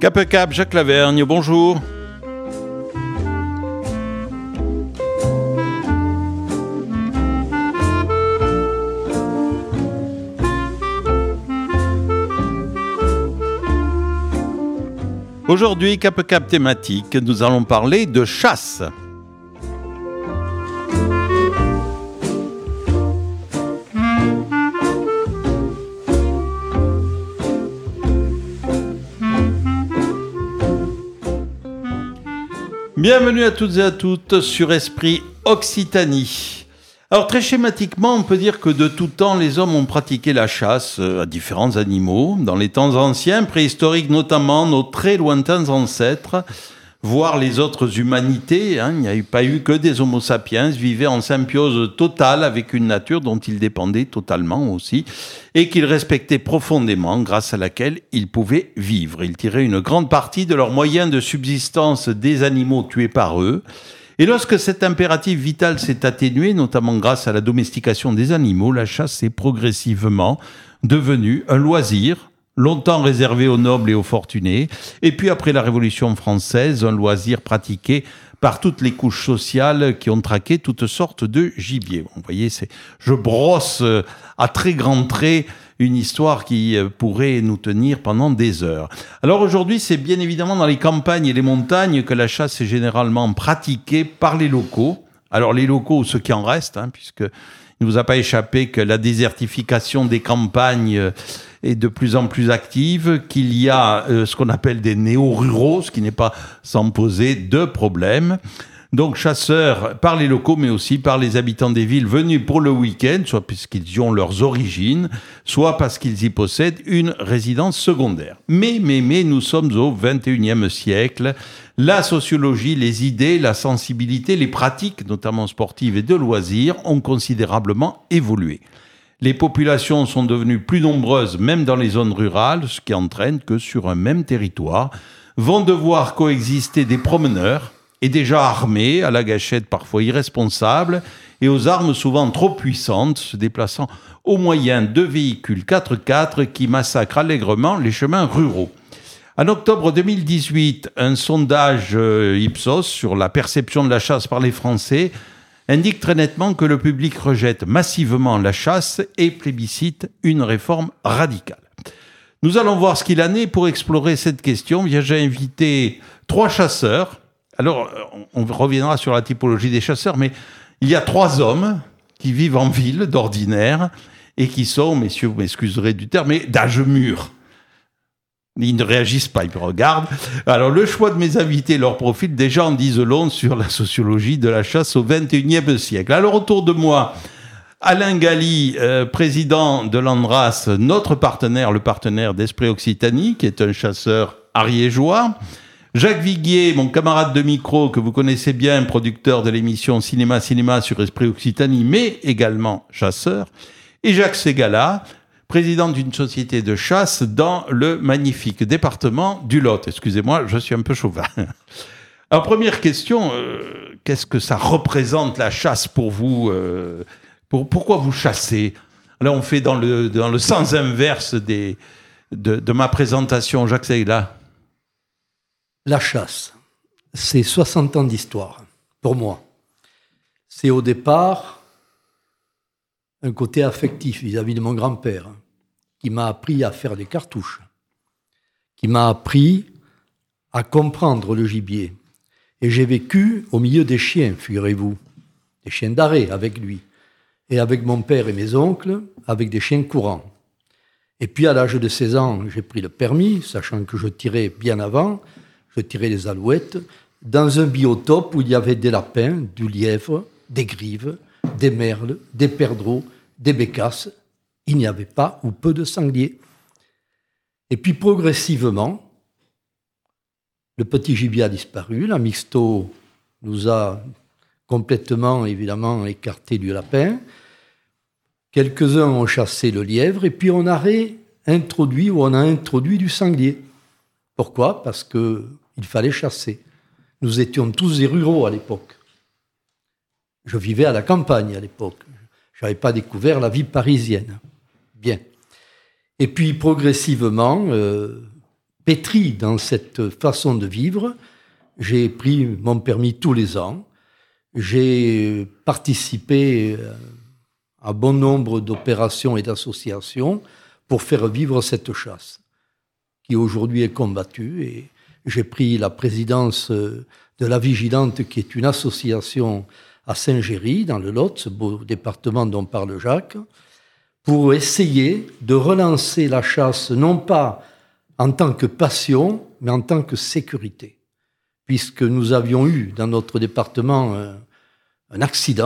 Cap, Jacques Lavergne, bonjour. Aujourd'hui, Cap thématique, nous allons parler de chasse. Bienvenue à toutes et à toutes sur Esprit Occitanie. Alors très schématiquement, on peut dire que de tout temps, les hommes ont pratiqué la chasse à différents animaux. Dans les temps anciens, préhistoriques notamment, nos très lointains ancêtres, voire les autres humanités, il n'y a pas eu que des homo sapiens, vivaient en symbiose totale avec une nature dont ils dépendaient totalement aussi, et qu'ils respectaient profondément, grâce à laquelle ils pouvaient vivre. Ils tiraient une grande partie de leurs moyens de subsistance des animaux tués par eux. Et lorsque cet impératif vital s'est atténué, notamment grâce à la domestication des animaux, la chasse est progressivement devenue un loisir, longtemps réservé aux nobles et aux fortunés, et puis après la Révolution française, un loisir pratiqué par toutes les couches sociales qui ont traqué toutes sortes de gibier. Vous voyez, je brosse à très grands traits une histoire qui pourrait nous tenir pendant des heures. Alors aujourd'hui, c'est bien évidemment dans les campagnes et les montagnes que la chasse est généralement pratiquée par les locaux. Alors les locaux ou ceux qui en restent, puisque il ne vous a pas échappé que la désertification des campagnes est de plus en plus active, qu'il y a ce qu'on appelle des néo-ruraux, ce qui n'est pas sans poser de problème. Donc chasseurs par les locaux, mais aussi par les habitants des villes venus pour le week-end, soit puisqu'ils y ont leurs origines, soit parce qu'ils y possèdent une résidence secondaire. Mais nous sommes au XXIe siècle. La sociologie, les idées, la sensibilité, les pratiques, notamment sportives et de loisirs, ont considérablement évolué. Les populations sont devenues plus nombreuses, même dans les zones rurales, ce qui entraîne que sur un même territoire, vont devoir coexister des promeneurs, et déjà armés, à la gâchette parfois irresponsables, et aux armes souvent trop puissantes, se déplaçant au moyen de véhicules 4x4 qui massacrent allègrement les chemins ruraux. En octobre 2018, un sondage Ipsos sur la perception de la chasse par les Français indique très nettement que le public rejette massivement la chasse et plébiscite une réforme radicale. Nous allons voir ce qu'il en est. Pour explorer cette question, j'ai invité 3 chasseurs. Alors, on reviendra sur la typologie des chasseurs, mais il y a 3 hommes qui vivent en ville d'ordinaire et qui sont, messieurs, vous m'excuserez du terme, mais d'âge mûr. Ils ne réagissent pas, ils me regardent. Alors, le choix de mes invités, leur profil, déjà en disent long sur la sociologie de la chasse au XXIe siècle. Alors, autour de moi, Alain Galli, président de l'Andras, notre partenaire, le partenaire d'Esprit Occitanie, qui est un chasseur ariégeois. Jacques Viguier, mon camarade de micro, que vous connaissez bien, producteur de l'émission Cinéma sur Esprit Occitanie, mais également chasseur. Et Jacques Ségala, président d'une société de chasse dans le magnifique département du Lot. Excusez-moi, je suis un peu chauvin. Alors, première question, qu'est-ce que ça représente la chasse pour vous pourquoi vous chassez? Là, on fait dans le sens inverse de ma présentation. Jacques Ségala. La chasse, c'est 60 ans d'histoire, pour moi. C'est au départ un côté affectif vis-à-vis de mon grand-père, qui m'a appris à faire des cartouches, qui m'a appris à comprendre le gibier. Et j'ai vécu au milieu des chiens, figurez-vous, des chiens d'arrêt avec lui, et avec mon père et mes oncles, avec des chiens courants. Et puis à l'âge de 16 ans, j'ai pris le permis, sachant que je tirais bien avant. Je tirais les alouettes dans un biotope où il y avait des lapins, du lièvre, des grives, des merles, des perdreaux, des bécasses. Il n'y avait pas ou peu de sangliers. Et puis progressivement, le petit gibier a disparu. La mixto nous a complètement, évidemment, écarté du lapin. Quelques-uns ont chassé le lièvre et puis on a introduit du sanglier. Pourquoi ? Parce qu'il fallait chasser. Nous étions tous des ruraux à l'époque. Je vivais à la campagne à l'époque. Je n'avais pas découvert la vie parisienne. Bien. Et puis progressivement, pétri dans cette façon de vivre. J'ai pris mon permis tous les ans. J'ai participé à bon nombre d'opérations et d'associations pour faire vivre cette chasse, qui aujourd'hui est combattue. Et j'ai pris la présidence de La Vigilante, qui est une association à Saint-Géry, dans le Lot, ce beau département dont parle Jacques, pour essayer de relancer la chasse, non pas en tant que passion, mais en tant que sécurité. Puisque nous avions eu dans notre département un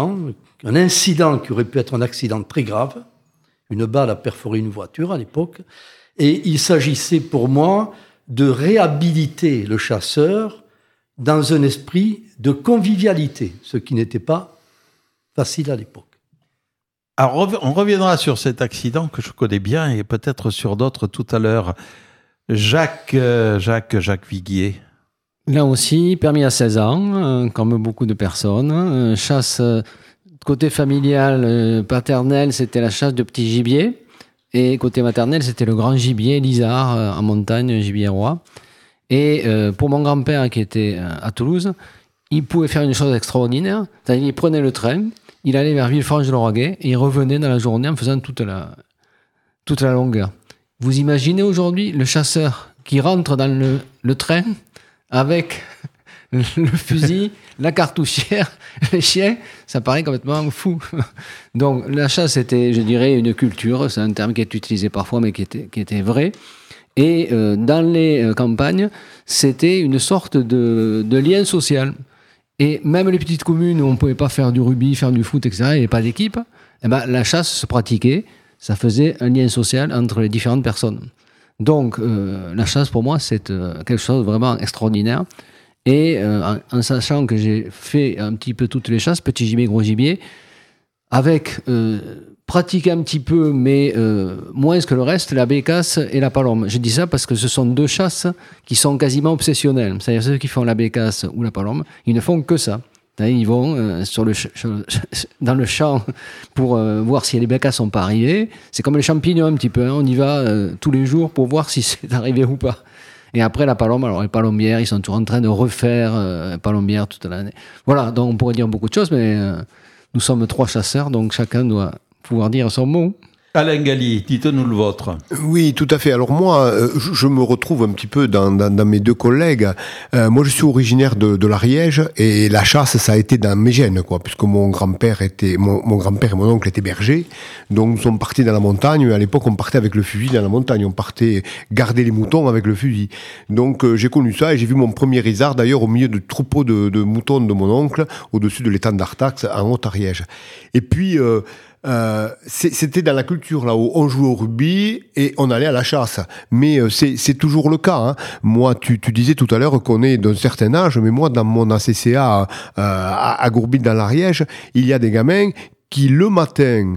incident qui aurait pu être un accident très grave. Une balle a perforé une voiture à l'époque. Et il s'agissait pour moi de réhabiliter le chasseur dans un esprit de convivialité, ce qui n'était pas facile à l'époque. Alors, on reviendra sur cet accident que je connais bien et peut-être sur d'autres tout à l'heure. Jacques Viguier. Là aussi, permis à 16 ans, comme beaucoup de personnes. Chasse, côté familial, paternel, c'était la chasse de petits gibiers. Et côté maternel, c'était le grand gibier, l'isard, en montagne, gibier roi. Et pour mon grand-père qui était à Toulouse, il pouvait faire une chose extraordinaire. C'est-à-dire, il prenait le train, il allait vers Villefranche-de-Lauragais et il revenait dans la journée en faisant toute la longueur. Vous imaginez aujourd'hui le chasseur qui rentre dans le train avec le fusil, la cartouchière, les chiens, ça paraît complètement fou. Donc la chasse était, je dirais, une culture, c'est un terme qui est utilisé parfois mais qui était vrai. Et dans les campagnes, c'était une sorte de lien social. Et même les petites communes où on ne pouvait pas faire du rugby, faire du foot, etc., il n'y avait pas d'équipe, eh ben, la chasse se pratiquait, ça faisait un lien social entre les différentes personnes. Donc la chasse, pour moi, c'est quelque chose de vraiment extraordinaire. Et en sachant que j'ai fait un petit peu toutes les chasses, petit gibier, gros gibier, avec pratiquer un petit peu, mais moins que le reste, la bécasse et la palombe. Je dis ça parce que ce sont deux chasses qui sont quasiment obsessionnelles. C'est-à-dire ceux qui font la bécasse ou la palombe, ils ne font que ça. Ils vont dans le champ pour voir si les bécasses sont pas arrivées. C'est comme les champignons un petit peu. On y va tous les jours pour voir si c'est arrivé ou pas. Et après la palombe, alors les palombières, ils sont toujours en train de refaire palombières toute l'année. Voilà, donc on pourrait dire beaucoup de choses, mais nous sommes 3 chasseurs, donc chacun doit pouvoir dire son mot. Alain Galli, dites-nous le vôtre. Oui, tout à fait. Alors moi, je me retrouve un petit peu dans mes 2 collègues. Moi, je suis originaire de l'Ariège et la chasse, ça a été dans mes gènes, quoi, puisque mon grand-père et mon oncle étaient bergers. Donc, nous sommes partis dans la montagne. À l'époque, on partait avec le fusil dans la montagne. On partait garder les moutons avec le fusil. Donc, j'ai connu ça et j'ai vu mon premier isard, d'ailleurs, au milieu de troupeaux de moutons de mon oncle, au-dessus de l'étang d'Artax, en Haute-Ariège. Et puis, c'était dans la culture là où on jouait au rugby et on allait à la chasse, mais c'est toujours le cas, hein. Moi, tu disais tout à l'heure qu'on est d'un certain âge, mais moi dans mon ACCA à Gourbit dans l'Ariège, il y a des gamins qui le matin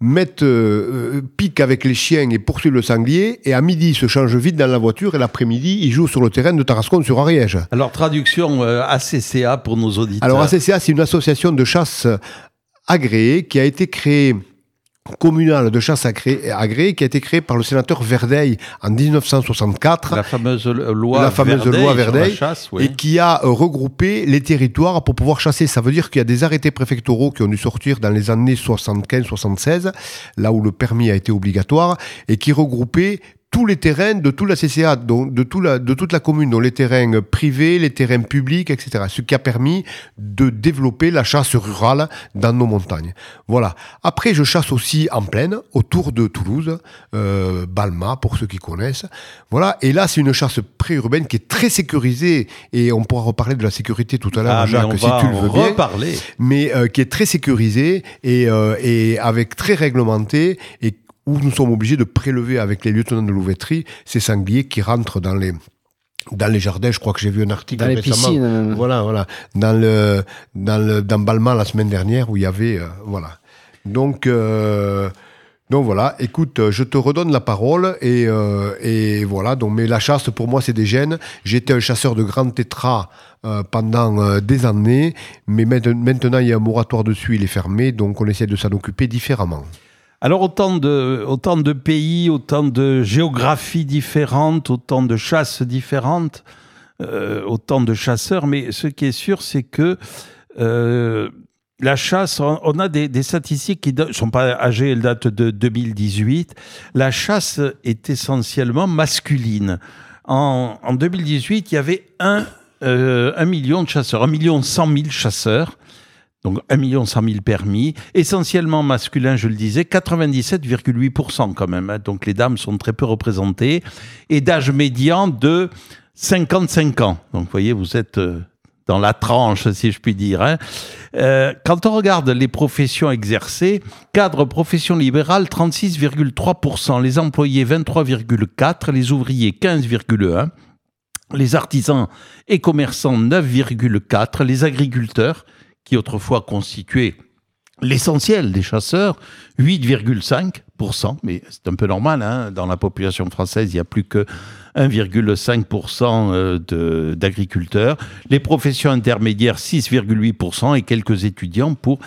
piquent avec les chiens et poursuivent le sanglier, et à midi ils se changent vite dans la voiture et l'après-midi ils jouent sur le terrain de Tarascon sur Ariège. Alors traduction ACCA pour nos auditeurs. Alors ACCA, c'est une association de chasse agréée, qui a été créée, communale de chasse agréée, qui a été créée par le sénateur Verdeil en 1964. La fameuse loi Verdeil, chasse, oui. Et qui a regroupé les territoires pour pouvoir chasser. Ça veut dire qu'il y a des arrêtés préfectoraux qui ont dû sortir dans les années 75-76, là où le permis a été obligatoire, et qui regroupaient tous les terrains de toute la CCA, donc de toute la commune, donc les terrains privés, les terrains publics, etc. Ce qui a permis de développer la chasse rurale dans nos montagnes. Voilà. Après, je chasse aussi en plaine, autour de Toulouse, Balma, pour ceux qui connaissent. Voilà. Et là, c'est une chasse préurbaine qui est très sécurisée, et on pourra reparler de la sécurité tout à l'heure, Jacques, si tu le veux bien. Mais qui est très sécurisée et avec très réglementée, et où nous sommes obligés de prélever avec les lieutenants de louveterie ces sangliers qui rentrent dans les jardins. Je crois que j'ai vu un article dans récemment. Les piscines. Voilà. Dans Balma la semaine dernière où il y avait, voilà. Donc voilà, écoute, je te redonne la parole et voilà. Donc, mais la chasse pour moi c'est des gènes. J'étais un chasseur de grands tétras pendant des années, mais maintenant il y a un moratoire dessus, il est fermé, donc on essaie de s'en occuper différemment. Alors autant de pays, autant de géographies différentes, autant de chasses différentes, autant de chasseurs, mais ce qui est sûr, c'est que la chasse, on a des statistiques qui ne sont pas âgées, elles datent de 2018. La chasse est essentiellement masculine. En 2018, il y avait 1 million de chasseurs, 1 100 000 chasseurs, donc 1 100 000 permis, essentiellement masculin, je le disais, 97,8% quand même, hein, donc les dames sont très peu représentées, et d'âge médian de 55 ans. Donc vous voyez, vous êtes dans la tranche, si je puis dire. Hein. Quand on regarde les professions exercées, cadre profession libérale, 36,3%, les employés 23,4%, les ouvriers 15,1%, les artisans et commerçants 9,4%, les agriculteurs, qui autrefois constituaient l'essentiel des chasseurs, 8,5%, mais c'est un peu normal, hein, dans la population française, il n'y a plus que 1,5% d'agriculteurs, les professions intermédiaires 6,8% et quelques étudiants pour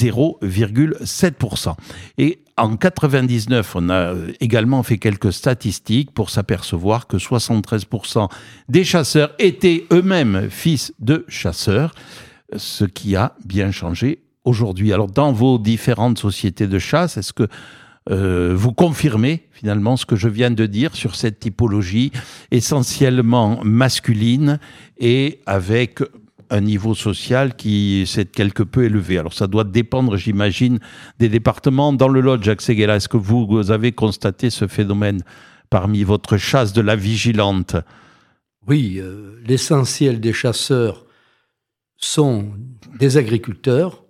0,7%. Et en 99, on a également fait quelques statistiques pour s'apercevoir que 73% des chasseurs étaient eux-mêmes fils de chasseurs, ce qui a bien changé aujourd'hui. Alors, dans vos différentes sociétés de chasse, est-ce que vous confirmez finalement ce que je viens de dire sur cette typologie essentiellement masculine et avec un niveau social qui s'est quelque peu élevé? Alors, ça doit dépendre, j'imagine, des départements. Dans le Lot, Jacques Séguéla, est-ce que vous avez constaté ce phénomène parmi votre chasse de la vigilante? Oui, l'essentiel des chasseurs sont des agriculteurs.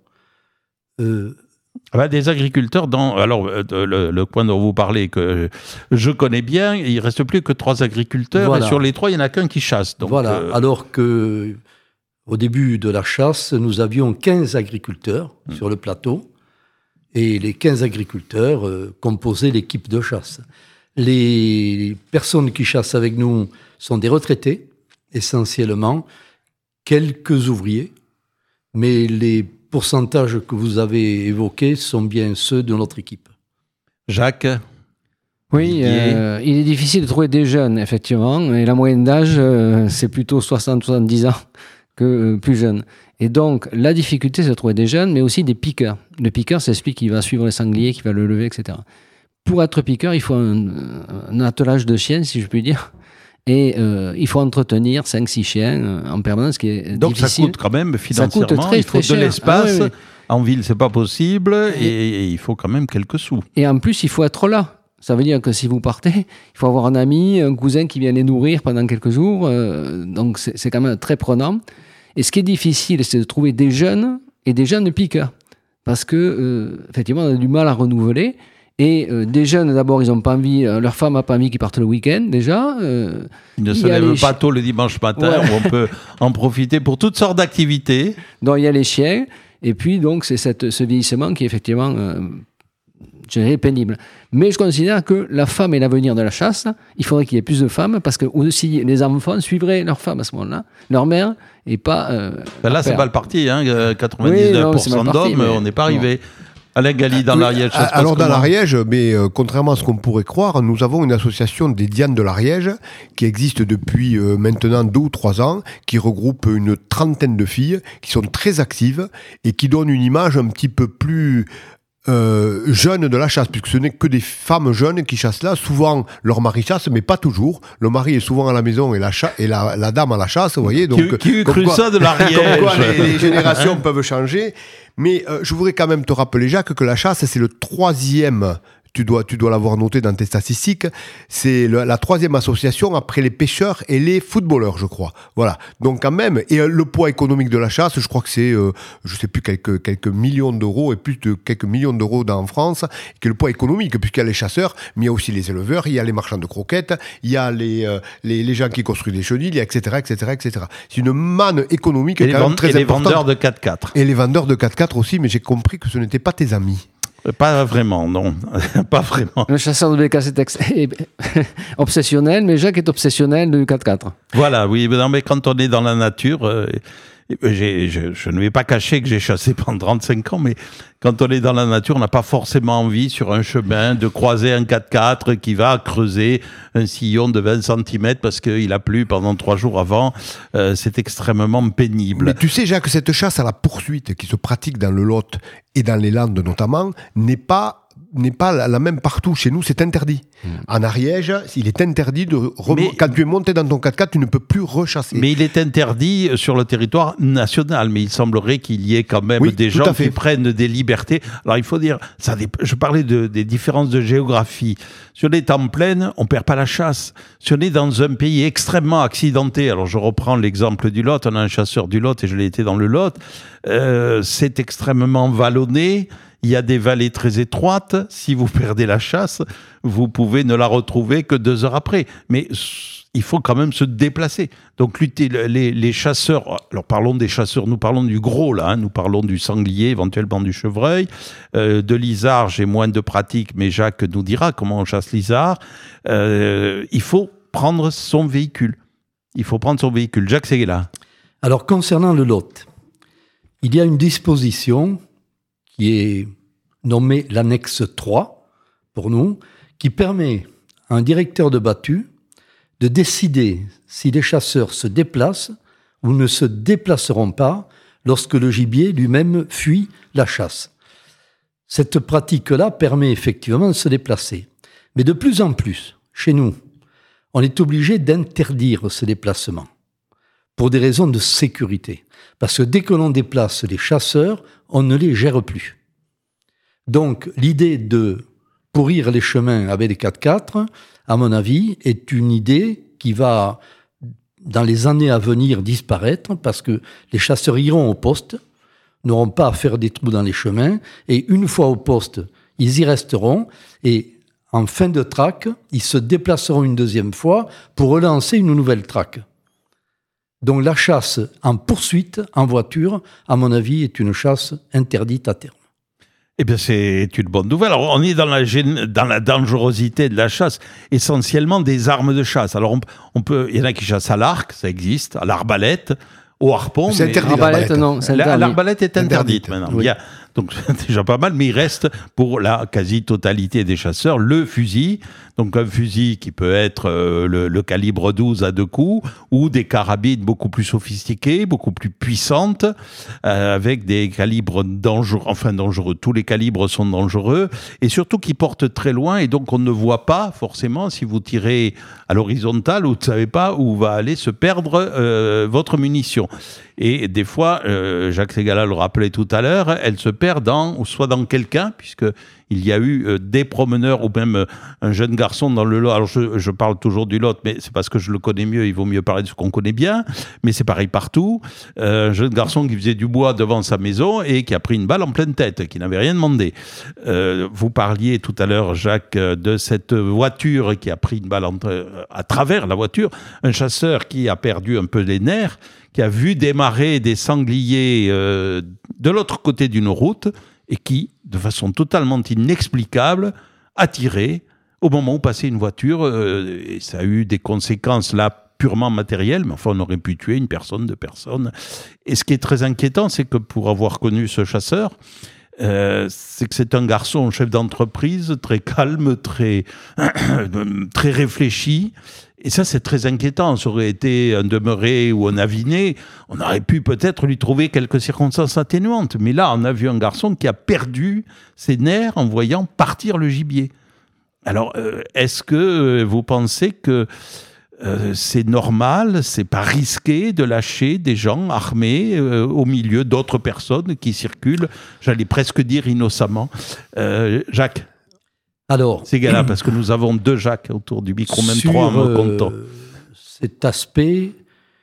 Des agriculteurs le coin dont vous parlez, que je connais bien, il ne reste plus que 3 agriculteurs, voilà. Et sur les 3, il n'y en a qu'un qui chasse. Donc, voilà, alors qu'au début de la chasse, nous avions 15 agriculteurs sur le plateau, et les 15 agriculteurs composaient l'équipe de chasse. Les personnes qui chassent avec nous sont des retraités, essentiellement, quelques ouvriers, mais les pourcentages que vous avez évoqués sont bien ceux de notre équipe. Jacques? Oui, il est difficile de trouver des jeunes, effectivement, et la moyenne d'âge, c'est plutôt 60-70 ans que plus jeunes. Et donc, la difficulté, c'est de trouver des jeunes, mais aussi des piqueurs. Le piqueur, ça explique qu'il va suivre le sanglier, qu'il va le lever, etc. Pour être piqueur, il faut un attelage de chiens, si je puis dire. Et il faut entretenir 5-6 chiens en permanence, ce qui est donc difficile. Donc ça coûte quand même financièrement, ça coûte très, il faut très de l'espace. Ah, oui. En ville, c'est pas possible, et il faut quand même quelques sous. Et en plus, il faut être là. Ça veut dire que si vous partez, il faut avoir un ami, un cousin qui vient les nourrir pendant quelques jours. Donc c'est quand même très prenant. Et ce qui est difficile, c'est de trouver des jeunes et des jeunes piqueurs. Parce que, effectivement, on a du mal à renouveler. Et des jeunes, d'abord, ils n'ont pas envie, leur femme n'a pas envie qu'ils partent le week-end, déjà. Ils ne se lèvent pas tôt le dimanche matin, ouais. Où on peut en profiter pour toutes sortes d'activités. Donc, il y a les chiens. Et puis, donc, c'est ce vieillissement qui est effectivement, je dirais, pénible. Mais je considère que la femme est l'avenir de la chasse. Il faudrait qu'il y ait plus de femmes, parce que aussi, les enfants suivraient leur femme à ce moment-là, leur mère, et pas... là, c'est pas le parti, hein, 99% d'hommes, mais on n'est pas arrivé. Alain Gali, dans l'Ariège, ça se passe alors dans comment? l'Ariège, mais contrairement à ce qu'on pourrait croire, nous avons une association des Dianes de l'Ariège qui existe depuis maintenant 2 ou 3 ans, qui regroupe une trentaine de filles qui sont très actives et qui donnent une image un petit peu plus jeunes de la chasse, puisque ce n'est que des femmes jeunes qui chassent là. Souvent, leur mari chasse, mais pas toujours. Le mari est souvent à la maison et la dame à la chasse, vous voyez. Donc, qui eût cru ça de l'Ariège? Comme quoi les générations peuvent changer. Mais je voudrais quand même te rappeler, Jacques, que la chasse, c'est le 3e... Tu dois l'avoir noté dans tes statistiques. C'est la 3e association après les pêcheurs et les footballeurs, je crois. Voilà. Donc quand même, et le poids économique de la chasse, je crois que c'est, je sais plus, quelques millions d'euros et plus de quelques millions d'euros en France. Que le poids économique, puisqu'il y a les chasseurs, mais il y a aussi les éleveurs, il y a les marchands de croquettes, il y a les gens qui construisent des chenilles, etc., etc., etc. C'est une manne économique et quand même très importante. Et les vendeurs de 4x4. Et les vendeurs de 4x4 aussi, mais j'ai compris que ce n'étaient pas tes amis. Pas vraiment, non. Pas vraiment. Le chasseur de BK, c'est obsessionnel, mais Jacques est obsessionnel du 4x4. Voilà, oui. Non, mais quand on est dans la nature, Je ne vais pas cacher que j'ai chassé pendant 35 ans, mais quand on est dans la nature, on n'a pas forcément envie, sur un chemin, de croiser un 4x4 qui va creuser un sillon de 20 cm parce qu'il a plu pendant 3 jours avant. C'est extrêmement pénible. Mais tu sais, Jacques, cette chasse à la poursuite qui se pratique dans le Lot et dans les Landes notamment, n'est pas la même partout. Chez nous, c'est interdit. En Ariège, il est interdit quand tu es monté dans ton 4x4, tu ne peux plus rechasser. Mais il est interdit sur le territoire national. Mais il semblerait qu'il y ait quand même des gens qui prennent des libertés. Alors, il faut dire, je parlais des différences de géographie. Si on est en plaine, on perd pas la chasse. Si on est dans un pays extrêmement accidenté, alors je reprends l'exemple du Lot, on a un chasseur du Lot et je l'ai été dans le Lot, c'est extrêmement vallonné. Il y a des vallées très étroites. Si vous perdez la chasse, vous pouvez ne la retrouver que 2 heures après. Mais il faut quand même se déplacer. Donc les chasseurs, alors parlons des chasseurs, nous parlons du gros là, nous parlons du sanglier, éventuellement du chevreuil, de l'isard, j'ai moins de pratique, mais Jacques nous dira comment on chasse l'isard. Il faut prendre son véhicule. Jacques Séguéla. Alors concernant le Lot, il y a une disposition qui est nommée l'annexe 3, pour nous, qui permet à un directeur de battue de décider si les chasseurs se déplacent ou ne se déplaceront pas lorsque le gibier lui-même fuit la chasse. Cette pratique-là permet effectivement de se déplacer. Mais de plus en plus, chez nous, on est obligé d'interdire ce déplacement pour des raisons de sécurité. Parce que dès que l'on déplace les chasseurs, on ne les gère plus. Donc, l'idée de pourrir les chemins avec des 4x4, à mon avis, est une idée qui va, dans les années à venir, disparaître, parce que les chasseurs iront au poste, n'auront pas à faire des trous dans les chemins, et une fois au poste, ils y resteront, et en fin de traque, ils se déplaceront une deuxième fois pour relancer une nouvelle traque. Donc la chasse en poursuite, en voiture, à mon avis, est une chasse interdite à terme. Eh bien, c'est une bonne nouvelle. Alors, on est dans la dangerosité de la chasse, essentiellement des armes de chasse. Alors, il y en a qui chassent à l'arc, ça existe, à l'arbalète, au harpon. C'est interdit, l'arbalète, non, c'est interdit. L'arbalète est interdite maintenant. Oui. Donc, c'est déjà pas mal, mais il reste, pour la quasi-totalité des chasseurs, le fusil. Donc, un fusil qui peut être le calibre 12 à 2 coups, ou des carabines beaucoup plus sophistiquées, beaucoup plus puissantes, avec des calibres dangereux. Tous les calibres sont dangereux, et surtout qui portent très loin, et donc on ne voit pas forcément, si vous tirez à l'horizontale, vous ne savez pas où va aller se perdre votre munition. Et des fois, Jacques Séguéla le rappelait tout à l'heure, elle se perd soit dans quelqu'un, puisqu'il y a eu des promeneurs ou même un jeune garçon dans le Lot. Alors je parle toujours du Lot, mais c'est parce que je le connais mieux, il vaut mieux parler de ce qu'on connaît bien, mais c'est pareil partout. Un jeune garçon qui faisait du bois devant sa maison et qui a pris une balle en pleine tête, qui n'avait rien demandé. Vous parliez tout à l'heure, Jacques, de cette voiture qui a pris une balle à travers la voiture, un chasseur qui a perdu un peu les nerfs, qui a vu démarrer des sangliers de l'autre côté d'une route et qui, de façon totalement inexplicable, a tiré au moment où passait une voiture. Et ça a eu des conséquences là purement matérielles, mais enfin on aurait pu tuer une personne, 2 personnes. Et ce qui est très inquiétant, c'est que pour avoir connu ce chasseur, c'est que c'est un garçon, chef d'entreprise, très calme, très réfléchi. Et ça, c'est très inquiétant. Ça aurait été un demeuré ou un aviné, on aurait pu peut-être lui trouver quelques circonstances atténuantes. Mais là, on a vu un garçon qui a perdu ses nerfs en voyant partir le gibier. Alors, est-ce que vous pensez que c'est normal, c'est pas risqué de lâcher des gens armés au milieu d'autres personnes qui circulent, j'allais presque dire innocemment. Jacques Alors, Séguéla, parce que nous avons 2 Jacques autour du micro, même 3 en me comptant. Cet aspect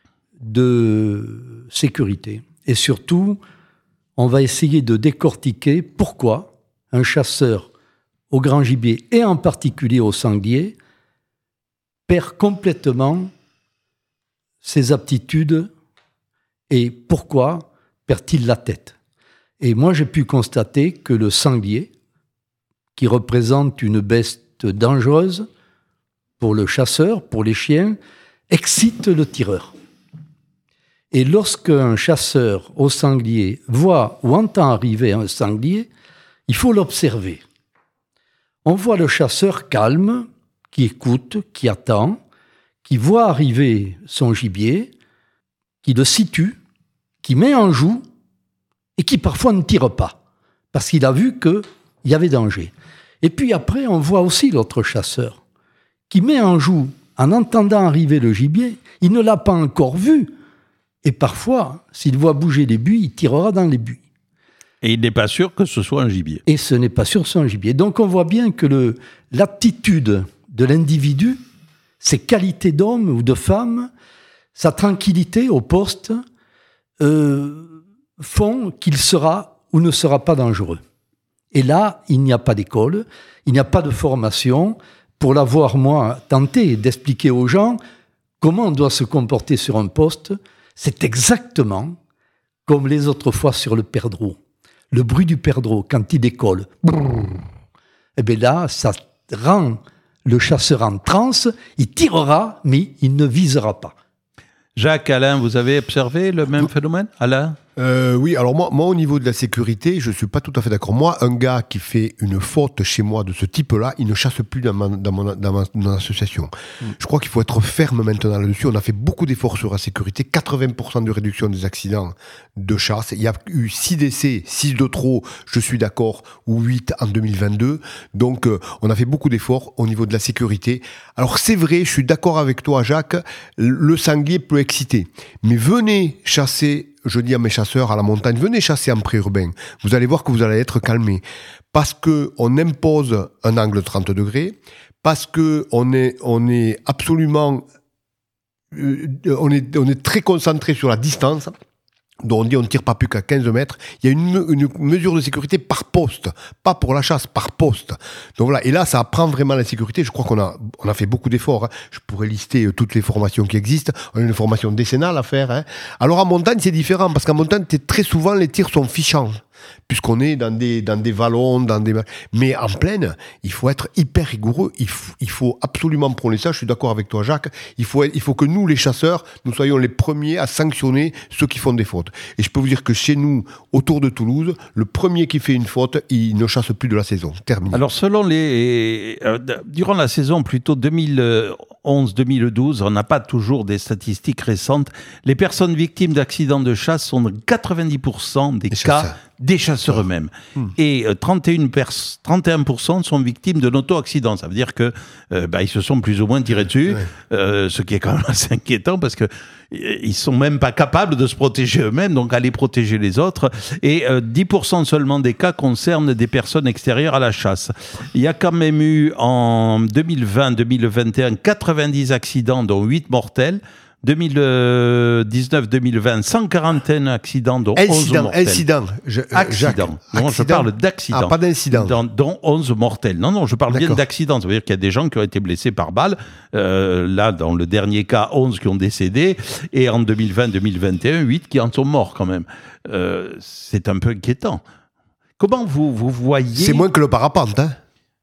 de sécurité. Et surtout, on va essayer de décortiquer pourquoi un chasseur au grand gibier, et en particulier au sanglier, perd complètement ses aptitudes et pourquoi perd-il la tête. Et moi, j'ai pu constater que le sanglier, qui représente une bête dangereuse pour le chasseur, pour les chiens, excite le tireur. Et lorsqu'un chasseur au sanglier voit ou entend arriver un sanglier, il faut l'observer. On voit le chasseur calme, qui écoute, qui attend, qui voit arriver son gibier, qui le situe, qui met en joue et qui parfois ne tire pas, parce qu'il a vu qu'il y avait danger. Et puis après, on voit aussi l'autre chasseur, qui met en joue en entendant arriver le gibier, il ne l'a pas encore vu, et parfois, s'il voit bouger les buis, il tirera dans les buis. Et il n'est pas sûr que ce soit un gibier. Et ce n'est pas sûr que ce soit un gibier. Donc on voit bien que l'aptitude de l'individu, ses qualités d'homme ou de femme, sa tranquillité au poste, font qu'il sera ou ne sera pas dangereux. Et là, il n'y a pas d'école, il n'y a pas de formation. Pour l'avoir, moi, tenté d'expliquer aux gens comment on doit se comporter sur un poste, c'est exactement comme les autres fois sur le perdreau. Le bruit du perdreau, quand il décolle, et bien là, ça rend le chasseur en transe, il tirera, mais il ne visera pas. Jacques, Alain, vous avez observé le même phénomène, Alain ? Oui, alors moi, au niveau de la sécurité, je ne suis pas tout à fait d'accord. Moi, un gars qui fait une faute chez moi de ce type-là, il ne chasse plus dans mon association. Je crois qu'il faut être ferme maintenant là-dessus. On a fait beaucoup d'efforts sur la sécurité, 80% de réduction des accidents de chasse. Il y a eu 6 décès, 6 de trop, je suis d'accord, ou 8 en 2022. Donc, on a fait beaucoup d'efforts au niveau de la sécurité. Alors, c'est vrai, je suis d'accord avec toi, Jacques, le sanglier peut exciter. Mais venez chasser... Je dis à mes chasseurs à la montagne, venez chasser en préurbain. Vous allez voir que vous allez être calmés. Parce qu'on impose un angle 30 degrés, parce qu'on est absolument... on est très concentré sur la distance. Donc on dit on ne tire pas plus qu'à 15 mètres. Il y a une mesure de sécurité par poste, pas pour la chasse, par poste. Donc voilà, et là ça apprend vraiment la sécurité. Je crois qu'on a fait beaucoup d'efforts. Hein. Je pourrais lister toutes les formations qui existent. On a une formation décennale à faire. Hein. Alors en montagne c'est différent, parce qu'en montagne très souvent les tirs sont fichants. Puisqu'on est dans des vallons, mais en plaine, il faut être hyper rigoureux. Il faut absolument prôner ça. Je suis d'accord avec toi, Jacques. Il faut que nous, les chasseurs, nous soyons les premiers à sanctionner ceux qui font des fautes. Et je peux vous dire que chez nous, autour de Toulouse, le premier qui fait une faute, il ne chasse plus de la saison. Terminé. Alors, durant la saison plutôt 2011-2012, on n'a pas toujours des statistiques récentes. Les personnes victimes d'accidents de chasse sont dans 90% des cas des chasseurs eux-mêmes. Et 31% sont victimes de auto-accident. Ça veut dire que ils se sont plus ou moins tirés dessus, ce qui est quand même assez inquiétant parce que ils sont même pas capables de se protéger eux-mêmes, donc aller protéger les autres. Et 10% seulement des cas concernent des personnes extérieures à la chasse. Il y a quand même eu en 2020-2021 90 accidents, dont 8 mortels. 2019-2020, 141 accidents, dont 11 mortels. Accident. Non, je parle d'accidents. Ah, pas d'incidents. Dont 11 mortels. Non, je parle bien d'accidents. Ça veut dire qu'il y a des gens qui ont été blessés par balle. Là, dans le dernier cas, 11 qui ont décédé. Et en 2020-2021, 8 qui en sont morts quand même. C'est un peu inquiétant. Comment vous voyez... C'est moins que le parapente, hein.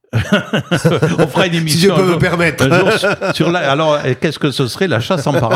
On fera une émission. Si je peux me permettre. Alors, qu'est-ce que ce serait la chasse en parapente ?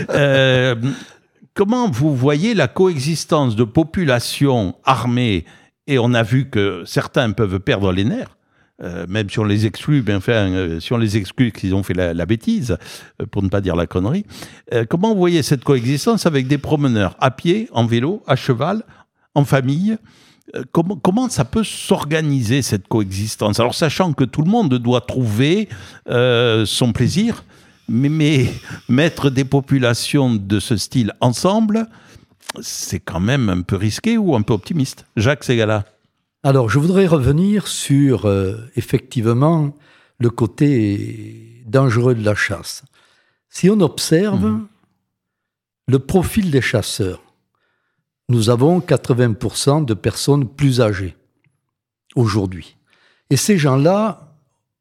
Comment vous voyez la coexistence de populations armées, et on a vu que certains peuvent perdre les nerfs, même si on les exclut, si on les exclut qu'ils ont fait la bêtise, pour ne pas dire la connerie. Comment vous voyez cette coexistence avec des promeneurs à pied, en vélo, à cheval, en famille ? Comment ça peut s'organiser, cette coexistence ? Alors, sachant que tout le monde doit trouver son plaisir, mais mettre des populations de ce style ensemble, c'est quand même un peu risqué ou un peu optimiste. Jacques Ségala. Alors, je voudrais revenir sur, effectivement, le côté dangereux de la chasse. Si on observe le profil des chasseurs, nous avons 80% de personnes plus âgées aujourd'hui. Et ces gens-là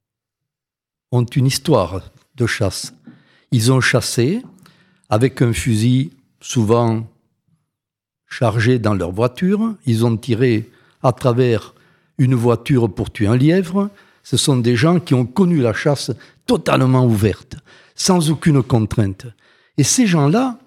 ont une histoire de chasse. Ils ont chassé avec un fusil souvent chargé dans leur voiture. Ils ont tiré à travers une voiture pour tuer un lièvre. Ce sont des gens qui ont connu la chasse totalement ouverte, sans aucune contrainte. Et ces gens-là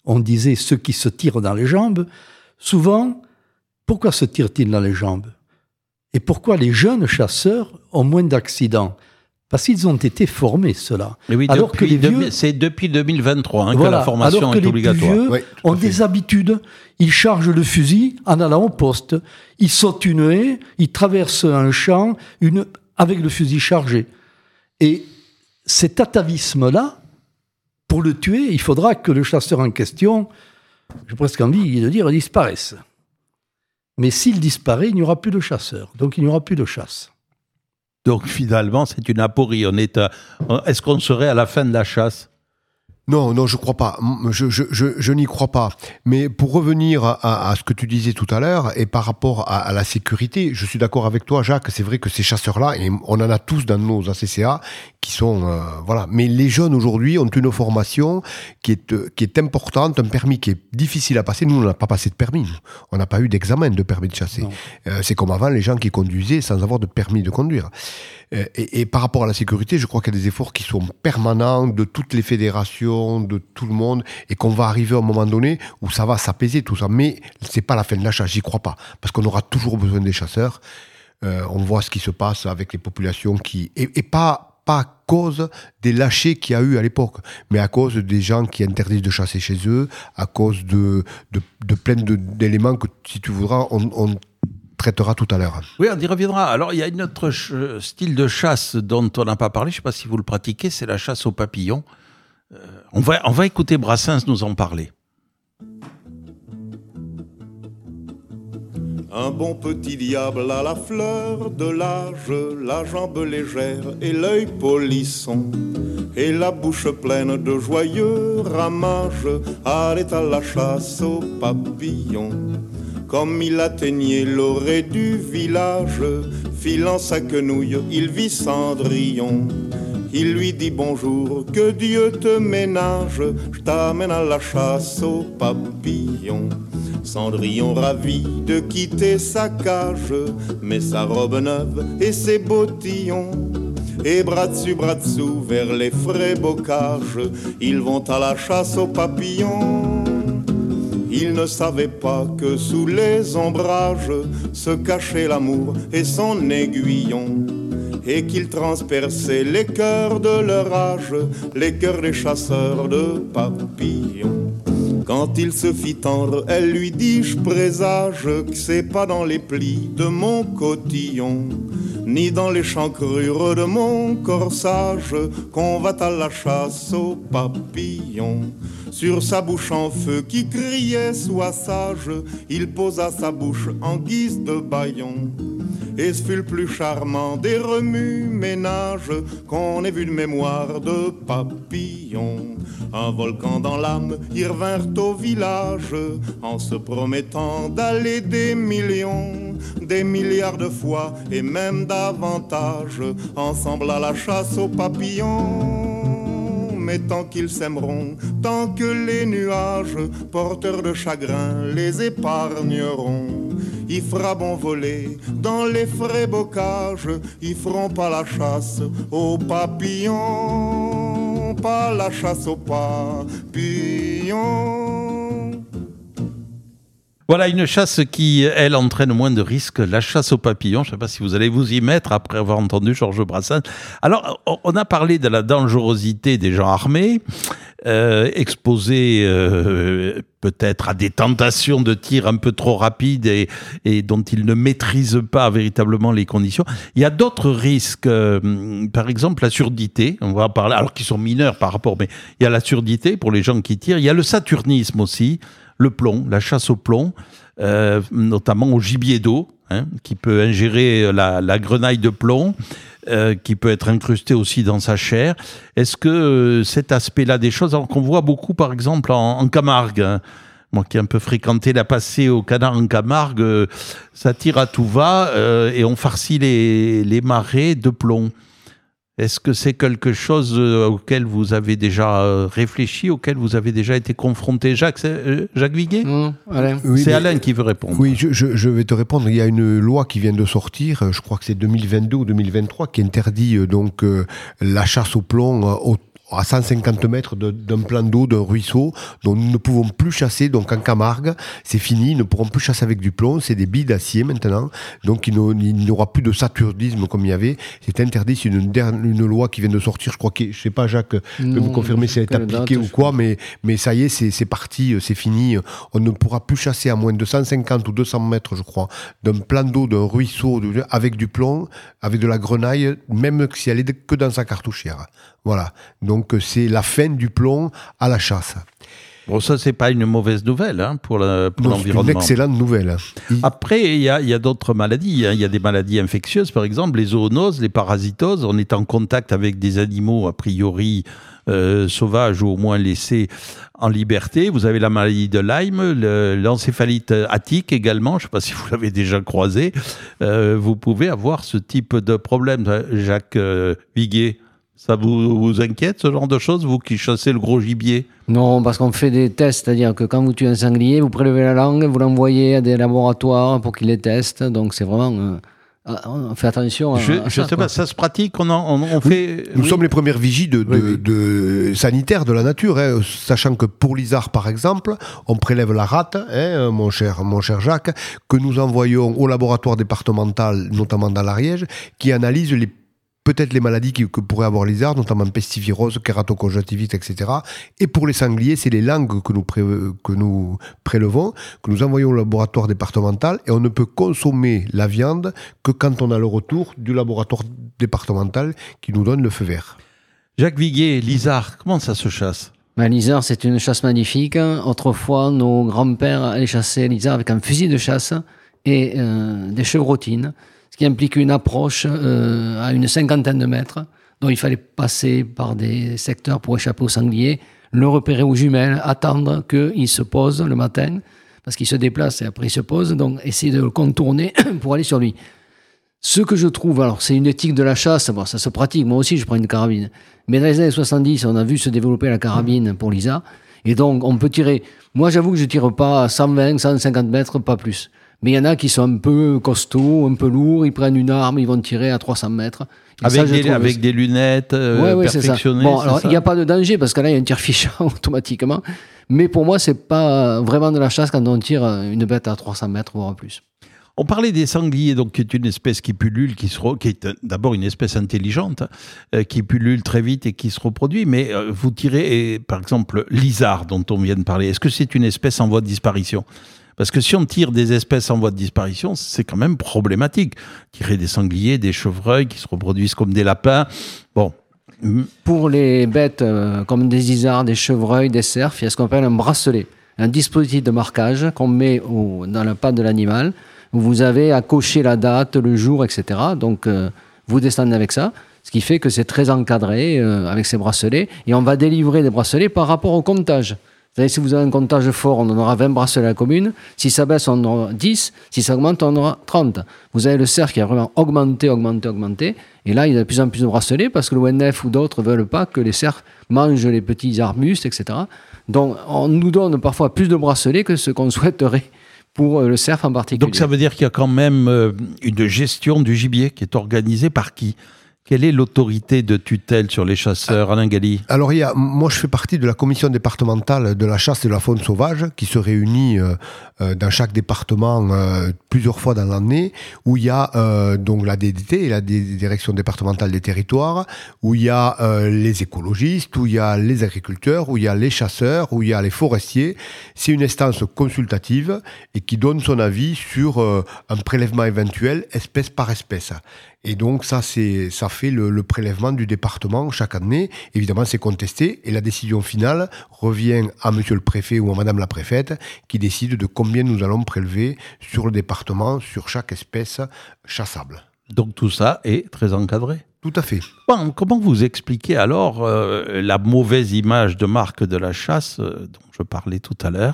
on disait ceux qui se tirent dans les jambes, souvent, pourquoi se tirent-ils dans les jambes? Et pourquoi les jeunes chasseurs ont moins d'accidents? Parce qu'ils ont été formés, ceux-là. Oui, alors que les vieux, c'est depuis 2023 que la formation est obligatoire. Alors que les vieux ont des habitudes. Ils chargent le fusil en allant au poste. Ils sautent une haie, ils traversent un champ avec le fusil chargé. Et cet atavisme-là, pour le tuer, il faudra que le chasseur en question, j'ai presque envie de dire, disparaisse. Mais s'il disparaît, il n'y aura plus de chasseur. Donc il n'y aura plus de chasse. Donc finalement, c'est une aporie. Est-ce qu'on serait à la fin de la chasse? Non, je crois pas. Je n'y crois pas. Mais pour revenir à ce que tu disais tout à l'heure, et par rapport à la sécurité, je suis d'accord avec toi, Jacques, c'est vrai que ces chasseurs-là, et on en a tous dans nos ACCA, qui sont... voilà. Mais les jeunes aujourd'hui ont une formation qui est importante, un permis qui est difficile à passer. Nous, on n'a pas passé de permis. On n'a pas eu d'examen de permis de chasser. C'est comme avant, les gens qui conduisaient sans avoir de permis de conduire. Et par rapport à la sécurité, je crois qu'il y a des efforts qui sont permanents de toutes les fédérations, de tout le monde, et qu'on va arriver à un moment donné où ça va s'apaiser tout ça. Mais c'est pas la fin de la chasse, j'y crois pas, parce qu'on aura toujours besoin des chasseurs. On voit ce qui se passe avec les populations et pas à cause des lâchers qu'il y a eu à l'époque, mais à cause des gens qui interdisent de chasser chez eux, à cause de plein d'éléments que, si tu voudras, on traitera tout à l'heure. Oui, on y reviendra. Alors, il y a une autre style de chasse dont on n'a pas parlé, je ne sais pas si vous le pratiquez, c'est la chasse aux papillons. On va écouter Brassens nous en parler. Un bon petit diable à la fleur de l'âge, la jambe légère et l'œil polisson, et la bouche pleine de joyeux ramages, allait à la chasse aux papillons. Comme il atteignait l'orée du village, filant sa quenouille, il vit Cendrillon. Il lui dit bonjour, que Dieu te ménage, je t'amène à la chasse aux papillons. Cendrillon ravi de quitter sa cage, met sa robe neuve et ses bottillons. Et bras dessous vers les frais bocages, ils vont à la chasse aux papillons. Ils ne savaient pas que sous les ombrages se cachait l'amour et son aiguillon, et qu'il transperçait les cœurs de leur âge, les cœurs des chasseurs de papillons. Quand il se fit tendre, elle lui dit, je présage que c'est pas dans les plis de mon cotillon, ni dans les chancrures de mon corsage, qu'on va à la chasse aux papillons. Sur sa bouche en feu qui criait sois sage, il posa sa bouche en guise de bâillon. Et ce fut le plus charmant des remue-ménages qu'on ait vu de mémoire de papillon. Un volcan dans l'âme, ils revinrent au village en se promettant d'aller des millions, des milliards de fois et même davantage, ensemble à la chasse aux papillons. Mais tant qu'ils s'aimeront, tant que les nuages, porteurs de chagrin, les épargneront, il fera bon voler dans les frais bocages, ils feront pas la chasse aux papillons, pas la chasse aux papillons. Voilà une chasse qui, elle, entraîne moins de risques, la chasse aux papillons. Je ne sais pas si vous allez vous y mettre après avoir entendu Georges Brassens. Alors, on a parlé de la dangerosité des gens armés, exposés peut-être à des tentations de tir un peu trop rapides et dont ils ne maîtrisent pas véritablement les conditions. Il y a d'autres risques, par exemple la surdité, on va en parler, alors qu'ils sont mineurs par rapport, mais il y a la surdité pour les gens qui tirent. Il y a le saturnisme aussi. Le plomb, la chasse au plomb, notamment au gibier d'eau, qui peut ingérer la grenaille de plomb, qui peut être incrustée aussi dans sa chair. Est-ce que cet aspect-là des choses, alors qu'on voit beaucoup par exemple en Camargue, moi qui ai un peu fréquenté la passée au canard en Camargue, ça tire à tout va et on farcit les marais de plomb. Est-ce que c'est quelque chose auquel vous avez déjà réfléchi, auquel vous avez déjà été confronté, Jacques Viguet? Alain. Oui, c'est Alain qui veut répondre. Oui, je vais te répondre. Il y a une loi qui vient de sortir, je crois que c'est 2022 ou 2023, qui interdit donc la chasse au plomb à 150 mètres d'un plan d'eau, d'un ruisseau, dont nous ne pouvons plus chasser. Donc en Camargue, c'est fini, ils ne pourront plus chasser avec du plomb, c'est des billes d'acier maintenant. Donc il n'y aura plus de saturnisme comme il y avait. C'est interdit, c'est une loi qui vient de sortir, je crois que, je sais pas Jacques, peut me confirmer si elle est appliquée ou quoi, mais ça y est, c'est parti, c'est fini. On ne pourra plus chasser à moins de 150 ou 200 mètres, je crois, d'un plan d'eau, d'un ruisseau, avec du plomb, avec de la grenaille, même si elle est que dans sa cartouchière. Voilà. Donc, c'est la fin du plomb à la chasse. Bon, ça, c'est pas une mauvaise nouvelle pour l'environnement. C'est une excellente nouvelle. Après, il y a d'autres maladies. Il y a des maladies infectieuses, par exemple, les zoonoses, les parasitoses. On est en contact avec des animaux, a priori, sauvages ou au moins laissés en liberté. Vous avez la maladie de Lyme, l'encéphalite attique également. Je ne sais pas si vous l'avez déjà croisé. Vous pouvez avoir ce type de problème. Jacques Viguier, ça vous inquiète, ce genre de choses, vous qui chassez le gros gibier? Non, parce qu'on fait des tests, c'est-à-dire que quand vous tuez un sanglier, vous prélevez la langue, vous l'envoyez à des laboratoires pour qu'ils les testent. Donc c'est vraiment... on fait attention à je ça. Je sais pas, ça se pratique, on fait... Nous sommes les premières vigies de sanitaires de la nature, sachant que pour l'isard, par exemple, on prélève la rate, mon cher Jacques, que nous envoyons au laboratoire départemental, notamment dans l'Ariège, qui analyse peut-être les maladies que pourrait avoir l'isard, notamment pestivirose, kératoconjonctivite, etc. Et pour les sangliers, c'est les langues que nous prélevons, que nous envoyons au laboratoire départemental, et on ne peut consommer la viande que quand on a le retour du laboratoire départemental qui nous donne le feu vert. Jacques Viguier, l'isard, comment ça se chasse? L'isard, c'est une chasse magnifique. Autrefois, nos grands-pères allaient chasser l'isard avec un fusil de chasse et des chevrotines, ce qui implique une approche à une 50aine de mètres, dont il fallait passer par des secteurs pour échapper au sanglier, le repérer aux jumelles, attendre qu'il se pose le matin, parce qu'il se déplace et après il se pose, donc essayer de le contourner pour aller sur lui. Ce que je trouve, alors c'est une éthique de la chasse, bon, ça se pratique, moi aussi je prends une carabine, mais dans les années 70, on a vu se développer la carabine pour l'isard, et donc on peut tirer, moi j'avoue que je tire pas à 120, 150 mètres, pas plus. Mais il y en a qui sont un peu costauds, un peu lourds, ils prennent une arme, ils vont tirer à 300 mètres. Avec des lunettes perfectionnées. Bon, alors il n'y a pas de danger parce que là, il y a un tir fichant automatiquement. Mais pour moi, c'est pas vraiment de la chasse quand on tire une bête à 300 mètres, voire plus. On parlait des sangliers, donc qui est une espèce qui pullule, qui est d'abord une espèce intelligente, qui pullule très vite et qui se reproduit. Mais vous tirez, par exemple, l'isard dont on vient de parler. Est-ce que c'est une espèce en voie de disparition ? Parce que si on tire des espèces en voie de disparition, c'est quand même problématique. Tirer des sangliers, des chevreuils qui se reproduisent comme des lapins, bon. Pour les bêtes comme des isards, des chevreuils, des cerfs, il y a ce qu'on appelle un bracelet, un dispositif de marquage qu'on met dans la patte de l'animal, où vous avez à cocher la date, le jour, etc. Donc vous descendez avec ça, ce qui fait que c'est très encadré avec ces bracelets, et on va délivrer des bracelets par rapport au comptage. Vous savez, si vous avez un comptage fort, on en aura 20 bracelets à la commune. Si ça baisse, on en aura 10. Si ça augmente, on en aura 30. Vous avez le cerf qui a vraiment augmenté. Et là, il y a de plus en plus de bracelets parce que l'ONF ou d'autres ne veulent pas que les cerfs mangent les petits arbustes, etc. Donc, on nous donne parfois plus de bracelets que ce qu'on souhaiterait pour le cerf en particulier. Donc, ça veut dire qu'il y a quand même une gestion du gibier qui est organisée par qui ? Quelle est l'autorité de tutelle sur les chasseurs, Alain Galli ? Alors, moi, je fais partie de la commission départementale de la chasse et de la faune sauvage qui se réunit dans chaque département plusieurs fois dans l'année, où il y a donc la DDT, la Direction départementale des territoires, où il y a les écologistes, où il y a les agriculteurs, où il y a les chasseurs, où il y a les forestiers. C'est une instance consultative et qui donne son avis sur un prélèvement éventuel, espèce par espèce. Et donc ça fait le prélèvement du département chaque année. Évidemment, c'est contesté et la décision finale revient à monsieur le préfet ou à madame la préfète qui décide de combien nous allons prélever sur le département, sur chaque espèce chassable. Donc tout ça est très encadré. Tout à fait. Bon, comment vous expliquez alors la mauvaise image de marque de la chasse dont je parlais tout à l'heure ?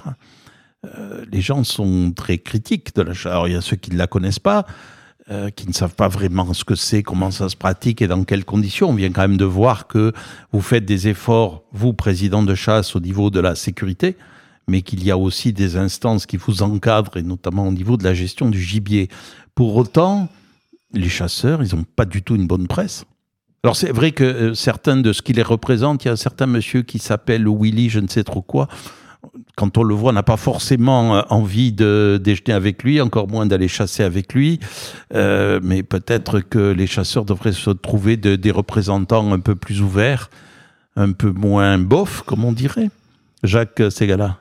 Les gens sont très critiques de la chasse. Alors il y a ceux qui ne la connaissent pas, qui ne savent pas vraiment ce que c'est, comment ça se pratique et dans quelles conditions. On vient quand même de voir que vous faites des efforts, vous, président de chasse, au niveau de la sécurité, mais qu'il y a aussi des instances qui vous encadrent, et notamment au niveau de la gestion du gibier. Pour autant, les chasseurs, ils n'ont pas du tout une bonne presse. Alors c'est vrai que certains de ce qui les représentent, il y a un certain monsieur qui s'appelle Willy, je ne sais trop quoi. Quand on le voit, on n'a pas forcément envie de déjeuner avec lui, encore moins d'aller chasser avec lui. Mais peut-être que les chasseurs devraient se trouver des représentants un peu plus ouverts, un peu moins bof, comme on dirait. Jacques Ségala.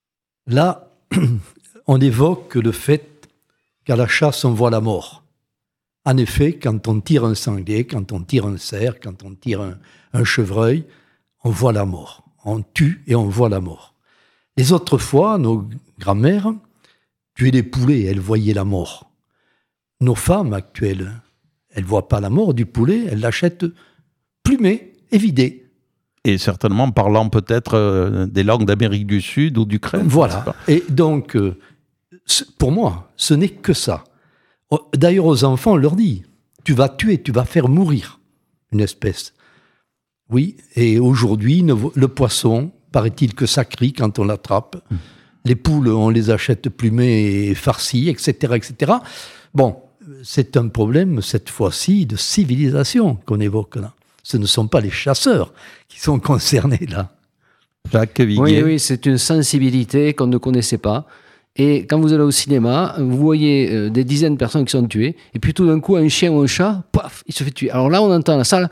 Là, on évoque le fait qu'à la chasse, on voit la mort. En effet, quand on tire un sanglier, quand on tire un cerf, quand on tire un chevreuil, on voit la mort. On tue et on voit la mort. Les autres fois, nos grands-mères tuaient des poulets, elles voyaient la mort. Nos femmes actuelles, elles ne voient pas la mort du poulet, elles l'achètent plumé et vidé. Et certainement parlant peut-être des langues d'Amérique du Sud ou d'Ukraine. Voilà. Et donc, pour moi, ce n'est que ça. D'ailleurs, aux enfants, on leur dit, tu vas tuer, tu vas faire mourir une espèce. Oui, et aujourd'hui, le poisson, paraît-il que ça crie quand on l'attrape. Les poules, on les achète plumées et farcies, etc., etc. Bon, c'est un problème, cette fois-ci, de civilisation qu'on évoque là. Ce ne sont pas les chasseurs qui sont concernés là. Jacques Viguier. Oui, c'est une sensibilité qu'on ne connaissait pas. Et quand vous allez au cinéma, vous voyez des dizaines de personnes qui sont tuées, et puis tout d'un coup, un chien ou un chat, paf, il se fait tuer. Alors là, on entend la salle,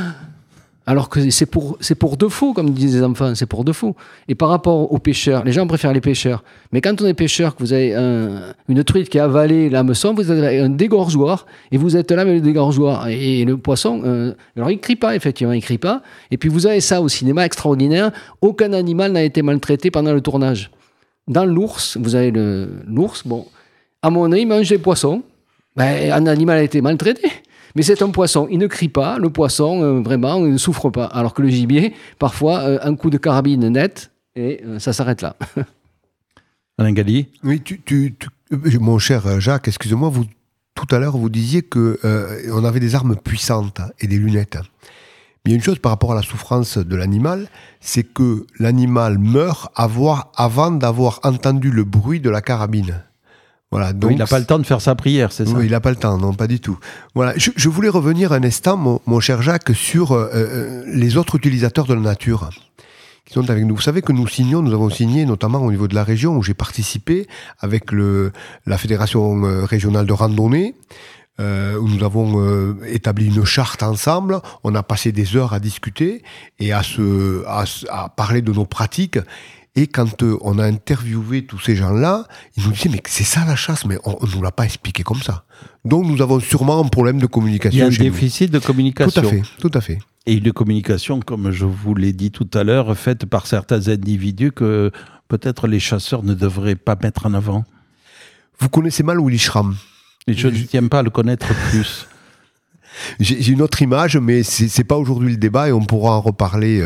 alors que c'est pour de faux, comme disent les enfants, c'est pour de faux. Et par rapport aux pêcheurs, les gens préfèrent les pêcheurs. Mais quand on est pêcheur, que vous avez une truite qui a avalé l'hameçon, vous avez un dégorgeoir, et vous êtes là avec le dégorgeoir. Et le poisson, alors il ne crie pas, effectivement, il ne crie pas. Et puis vous avez ça au cinéma extraordinaire, aucun animal n'a été maltraité pendant le tournage. Dans l'ours, vous avez l'ours, bon, à mon avis, il mange des poissons. Ben, un animal a été maltraité, mais c'est un poisson. Il ne crie pas, le poisson, vraiment, il ne souffre pas. Alors que le gibier, parfois, un coup de carabine net, et ça s'arrête là. Alain Galli. Oui, mon cher Jacques, excusez-moi, tout à l'heure, vous disiez qu'on avait des armes puissantes et des lunettes. Il y a une chose par rapport à la souffrance de l'animal, c'est que l'animal meurt avant d'avoir entendu le bruit de la carabine. Voilà, donc, il n'a pas le temps de faire sa prière, c'est ça? Oui, il n'a pas le temps, non, pas du tout. Voilà, je voulais revenir un instant, mon cher Jacques, sur les autres utilisateurs de la nature qui sont avec nous. Vous savez que nous avons signé, notamment au niveau de la région où j'ai participé avec la Fédération régionale de randonnée, où nous avons établi une charte ensemble. On a passé des heures à discuter et à parler de nos pratiques. Et quand on a interviewé tous ces gens-là, ils nous disaient « mais c'est ça la chasse ?» Mais on ne nous l'a pas expliqué comme ça. Donc nous avons sûrement un problème de communication. Il y a un déficit de communication. Tout à fait. Et une communication, comme je vous l'ai dit tout à l'heure, faite par certains individus que peut-être les chasseurs ne devraient pas mettre en avant. Vous connaissez mal Willy Schramm. Et je ne tiens pas à le connaître plus. J'ai une autre image, mais c'est pas aujourd'hui le débat et on pourra en reparler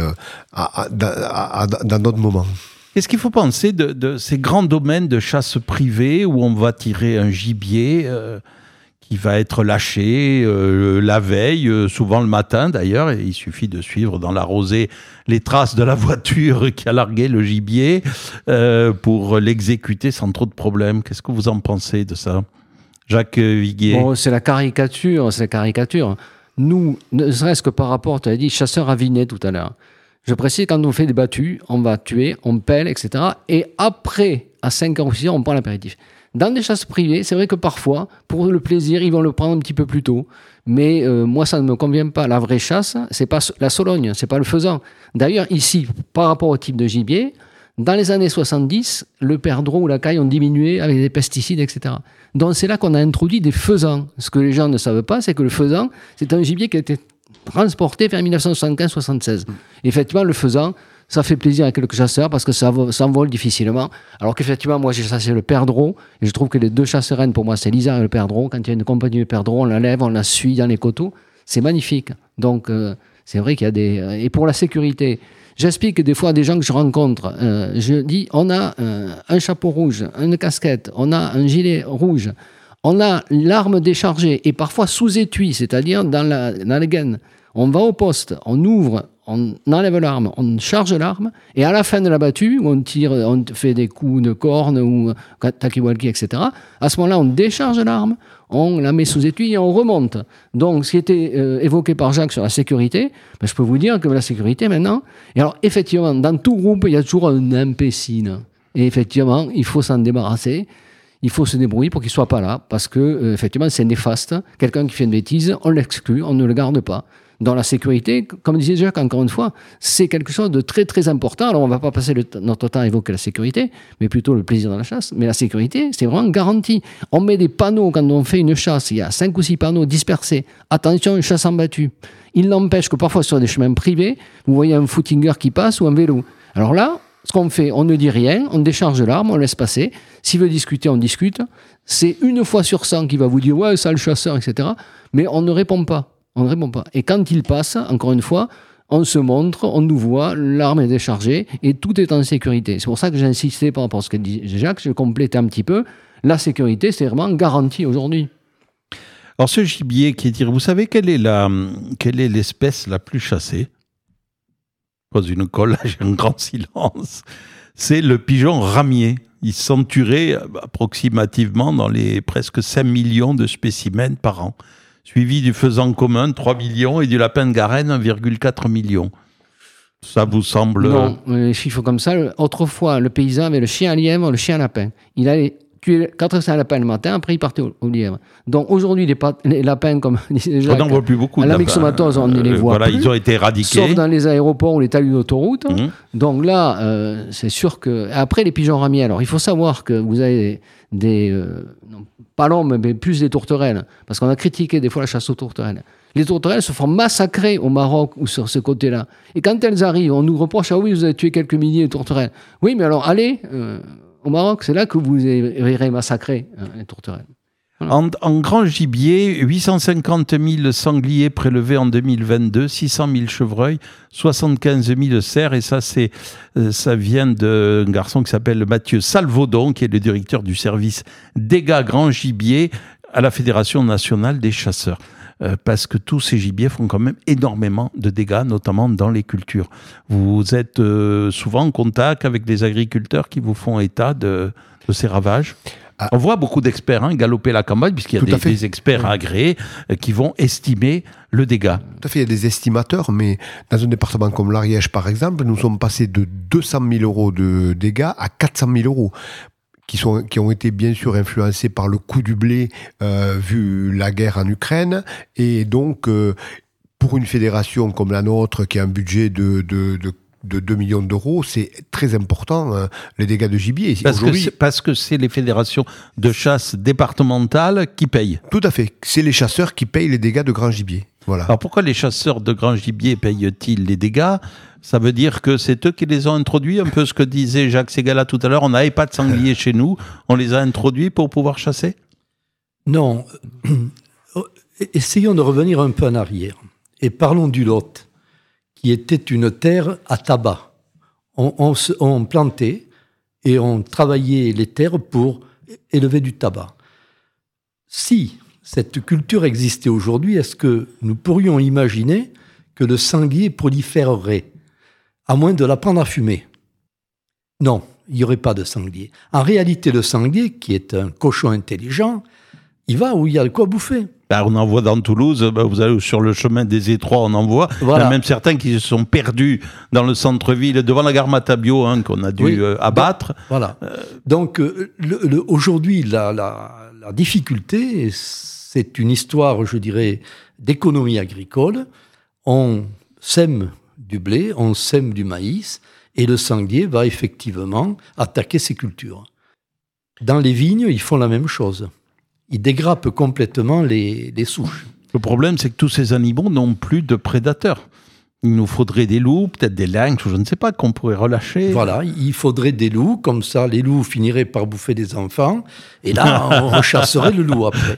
dans d'autres moments. Qu'est-ce qu'il faut penser de ces grands domaines de chasse privée où on va tirer un gibier qui va être lâché la veille, souvent le matin d'ailleurs, et il suffit de suivre dans la rosée les traces de la voiture qui a largué le gibier pour l'exécuter sans trop de problèmes. Qu'est-ce que vous en pensez de ça ? Jacques Viguier. Bon, c'est la caricature. Nous, ne serait-ce que par rapport, tu as dit chasseur aviné tout à l'heure. Je précise, quand on fait des battues, on va tuer, on pèle, etc. Et après, à 5 ans ou 6 ans, on prend l'apéritif. Dans des chasses privées, c'est vrai que parfois, pour le plaisir, ils vont le prendre un petit peu plus tôt. Mais moi, ça ne me convient pas. La vraie chasse, c'est pas la sologne, c'est pas le faisan. D'ailleurs, ici, par rapport au type de gibier, dans les années 70, le perdreau ou la caille ont diminué avec des pesticides, etc. Donc c'est là qu'on a introduit des faisans. Ce que les gens ne savent pas, c'est que le faisan, c'est un gibier qui a été transporté vers 1975-76. Effectivement, le faisan, ça fait plaisir à quelques chasseurs parce que ça s'envole difficilement. Alors qu'effectivement, moi, j'ai chassé le perdreau et je trouve que les deux chassereines, pour moi, c'est l'isard et le perdreau. Quand il y a une compagnie de perdreau, on la lève, on la suit dans les coteaux. C'est magnifique. Donc, c'est vrai qu'il y a des... Et pour la sécurité, j'explique des fois à des gens que je rencontre, je dis, on a un chapeau rouge, une casquette, on a un gilet rouge, on a l'arme déchargée et parfois sous étui, c'est-à-dire dans la gaine. On va au poste, on ouvre, on enlève l'arme, on charge l'arme, et à la fin de la battue, où on tire, on fait des coups de corne ou talkie-walkie, etc., à ce moment-là, on décharge l'arme, on la met sous étui et on remonte. Donc, ce qui était évoqué par Jacques sur la sécurité, ben, je peux vous dire que la sécurité maintenant, et alors effectivement, dans tout groupe, il y a toujours un imbécile. Et effectivement, il faut s'en débarrasser. Il faut se débrouiller pour qu'il ne soit pas là, parce que effectivement, c'est néfaste. Quelqu'un qui fait une bêtise, on l'exclut, on ne le garde pas. Dans la sécurité, comme disait Jacques, encore une fois, c'est quelque chose de très très important. Alors, on ne va pas passer notre temps à évoquer la sécurité, mais plutôt le plaisir de la chasse. Mais la sécurité, c'est vraiment garanti. On met des panneaux quand on fait une chasse. Il y a 5 ou 6 panneaux dispersés. Attention, une chasse en battue. Il n'empêche que parfois, sur des chemins privés, vous voyez un footinger qui passe ou un vélo. Alors là, ce qu'on fait, on ne dit rien, on décharge l'arme, on laisse passer. S'il veut discuter, on discute. C'est 1 fois sur 100 qu'il va vous dire « Ouais, ça, le chasseur, etc. » Mais on ne répond pas. On ne répond pas. Et quand il passe, encore une fois, on se montre, on nous voit, l'arme est déchargée et tout est en sécurité. C'est pour ça que j'ai insisté par rapport à ce que dit Jacques, je complétais un petit peu. La sécurité, c'est vraiment garanti aujourd'hui. Alors ce gibier qui est tiré, vous savez quelle est l'espèce la plus chassée ? Je pose une colle, j'ai un grand silence. C'est le pigeon ramier. Ils sont tués approximativement dans les presque 5 millions de spécimens par an. Suivi du faisan commun, 3 millions, et du lapin de Garenne, 1,4 million. Ça vous semble... Non, les chiffres comme ça. Autrefois, le paysan avait le chien à lièvre, le chien à lapin. Il allait tuer 400 lapins le matin, après il partait au lièvre. Donc aujourd'hui, les lapins, comme disait Jacques, on n'en voit plus beaucoup. À la myxomatose, on ne les voit plus. Ils ont été éradiqués. Sauf dans les aéroports ou les talus d'autoroute. Donc là, c'est sûr que... Après, les pigeons ramiers, alors il faut savoir que vous avez non, pas l'homme, mais plus des tourterelles. Parce qu'on a critiqué des fois la chasse aux tourterelles. Les tourterelles se font massacrer au Maroc ou sur ce côté-là. Et quand elles arrivent, on nous reproche « Ah oui, vous avez tué quelques milliers de tourterelles. » Oui, mais alors allez au Maroc, c'est là que vous verrez massacrer les tourterelles. Voilà. En grand gibier, 850 000 sangliers prélevés en 2022, 600 000 chevreuils, 75 000 cerfs. Et ça vient d'un garçon qui s'appelle Mathieu Salvaudon, qui est le directeur du service dégâts grand gibier à la Fédération nationale des chasseurs. Parce que tous ces gibiers font quand même énormément de dégâts, notamment dans les cultures. Vous êtes souvent en contact avec des agriculteurs qui vous font état de ces ravages ? On voit beaucoup d'experts galoper la campagne, puisqu'il y a des experts agréés qui vont estimer le dégât. Tout à fait, il y a des estimateurs, mais dans un département comme l'Ariège, par exemple, nous sommes passés de 200 000 euros de dégâts à 400 000 euros. Qui ont été bien sûr influencés par le coût du blé vu la guerre en Ukraine. Et donc, pour une fédération comme la nôtre, qui a un budget de 2 millions d'euros, c'est très important, les dégâts de gibier. Parce que c'est les fédérations de chasse départementales qui payent. Tout à fait. C'est les chasseurs qui payent les dégâts de grand gibier. Voilà. Alors pourquoi les chasseurs de grand gibier payent-ils les dégâts ? Ça veut dire que c'est eux qui les ont introduits, un peu ce que disait Jacques Ségala tout à l'heure. On n'avait pas de sangliers chez nous, on les a introduits pour pouvoir chasser ? Non. Essayons de revenir un peu en arrière. Et parlons du Lot, qui était une terre à tabac. On plantait et on travaillait les terres pour élever du tabac. Si cette culture existait aujourd'hui, est-ce que nous pourrions imaginer que le sanglier proliférerait, à moins de l'apprendre à fumer ? Non, il n'y aurait pas de sanglier. En réalité, le sanglier, qui est un cochon intelligent, il va où il y a de quoi bouffer. On en voit dans Toulouse, vous allez sur le chemin des Étroits, on en voit. Voilà. Il y a même certains qui se sont perdus dans le centre-ville, devant la gare Matabio, qu'on a dû abattre. Voilà. Donc, aujourd'hui, la difficulté, c'est une histoire, je dirais, d'économie agricole. On sème du blé, on sème du maïs, et le sanglier va effectivement attaquer ces cultures. Dans les vignes, ils font la même chose. Ils dégrappent complètement les souches. Le problème, c'est que tous ces animaux n'ont plus de prédateurs. Il nous faudrait des loups, peut-être des lynx, je ne sais pas, qu'on pourrait relâcher. Voilà, il faudrait des loups, comme ça les loups finiraient par bouffer des enfants, et là, on rechasserait le loup après.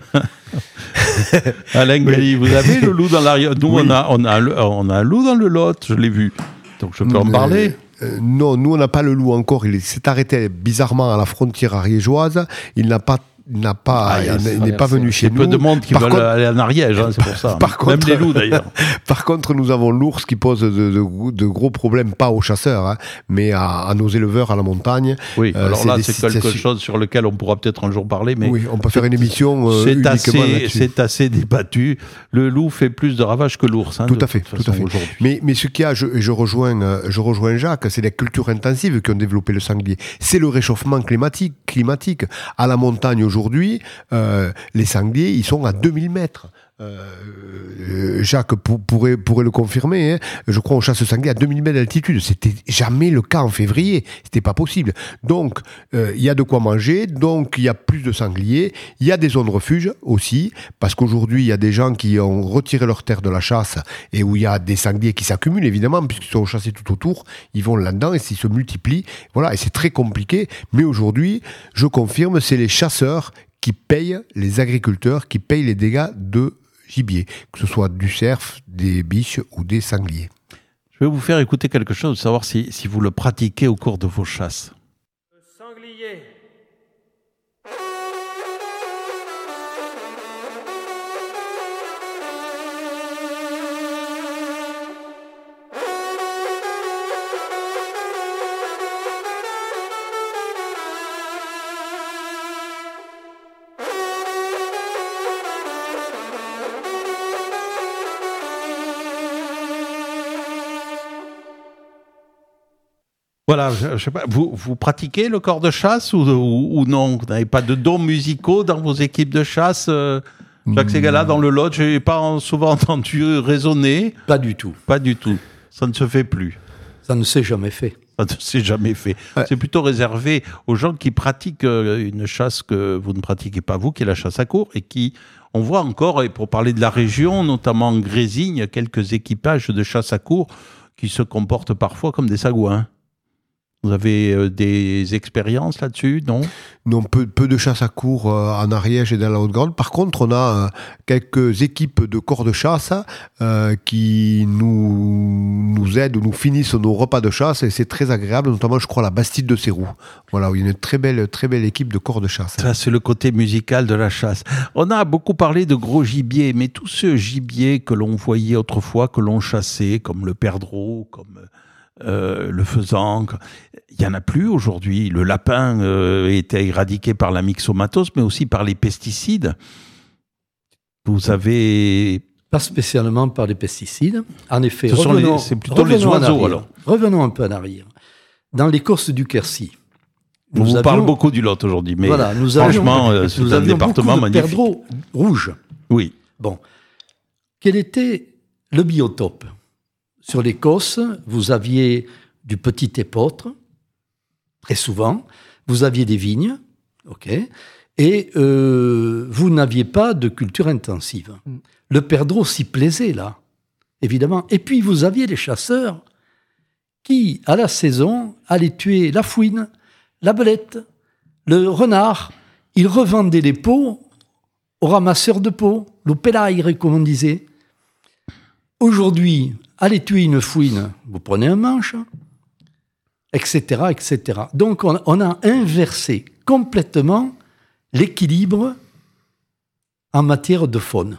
Alain Galli, vous avez le loup dans l'Ariège ? Nous, on a un loup dans le Lot, je l'ai vu. Donc je peux en parler. Non, nous on n'a pas le loup encore. Il s'est arrêté bizarrement à la frontière ariégeoise. Il n'a pas n'est pas venu chez nous. Il y a peu de monde qui veulent aller en Ariège, hein, c'est pour ça. Même les loups d'ailleurs. Par contre, nous avons l'ours qui pose de gros problèmes, pas aux chasseurs, hein, mais à nos éleveurs à la montagne. Oui, alors là, c'est quelque chose sur lequel on pourra peut-être un jour parler. Mais oui, on peut faire une émission uniquement là-dessus. C'est assez débattu. Le loup fait plus de ravages que l'ours. Hein, tout à fait. Mais ce qu'il y a, je rejoins Jacques, c'est les cultures intensives qui ont développé le sanglier. C'est le réchauffement climatique. À la montagne aujourd'hui, les sangliers, ils sont à 2000 mètres. Jacques pourrait le confirmer, hein. Je crois on chasse sanglier à 2000 mètres d'altitude. C'était jamais le cas en février. C'était pas possible. Donc, il y a de quoi manger. Donc, il y a plus de sangliers. Il y a des zones refuge aussi. Parce qu'aujourd'hui, il y a des gens qui ont retiré leur terre de la chasse et où il y a des sangliers qui s'accumulent, évidemment, puisqu'ils sont chassés tout autour. Ils vont là-dedans et s'ils se multiplient. Voilà. Et c'est très compliqué. Mais aujourd'hui, je confirme, c'est les chasseurs qui payent les agriculteurs, qui payent les dégâts de gibier, que ce soit du cerf, des biches ou des sangliers. Je vais vous faire écouter quelque chose, savoir si vous le pratiquez au cours de vos chasses. Le sanglier. Voilà, je sais pas, vous pratiquez le corps de chasse ou non? Vous n'avez pas de dons musicaux dans vos équipes de chasse? Jacques Ségala, dans le Lot, je n'ai pas souvent entendu raisonner. Pas du tout. Pas du tout. Ça ne se fait plus. Ça ne s'est jamais fait. Ça ne s'est jamais fait. Ouais. C'est plutôt réservé aux gens qui pratiquent une chasse que vous ne pratiquez pas, vous, qui est la chasse à courre, et qui, on voit encore, et pour parler de la région, notamment en Grésille, il y a quelques équipages de chasse à courre qui se comportent parfois comme des sagouins. Vous avez des expériences là-dessus, non? Non, peu de chasse à courre en Ariège et dans la Haute-Garonne. Par contre, on a quelques équipes de corps de chasse qui nous aident ou nous finissent nos repas de chasse et c'est très agréable, notamment, je crois, la Bastide de Sérou. Voilà, où il y a une très belle équipe de corps de chasse. Ça, c'est le côté musical de la chasse. On a beaucoup parlé de gros gibier, mais tout ce gibier que l'on voyait autrefois, que l'on chassait, comme le perdreau, comme le faisan, il n'y en a plus aujourd'hui. Le lapin était éradiqué par la myxomatose, mais aussi par les pesticides. Vous avez... Pas spécialement par les pesticides. En effet, c'est plutôt les oiseaux, alors. Revenons un peu en arrière. Dans l'écorce du Quercy, On vous parle beaucoup du Lot aujourd'hui, mais voilà, franchement, c'est un département magnifique. Perdreaux rouges. Oui. Bon. Quel était le biotope? Sur l'Écosse, vous aviez du petit épeautre, très souvent. Vous aviez des vignes, ok, et vous n'aviez pas de culture intensive. Le perdreau s'y plaisait, là, évidemment. Et puis, vous aviez les chasseurs qui, à la saison, allaient tuer la fouine, la belette, le renard. Ils revendaient les peaux aux ramasseurs de peaux, le pelaire, comme on disait. Aujourd'hui, allez tuer une fouine, vous prenez un manche, etc., etc. Donc, on a inversé complètement l'équilibre en matière de faune.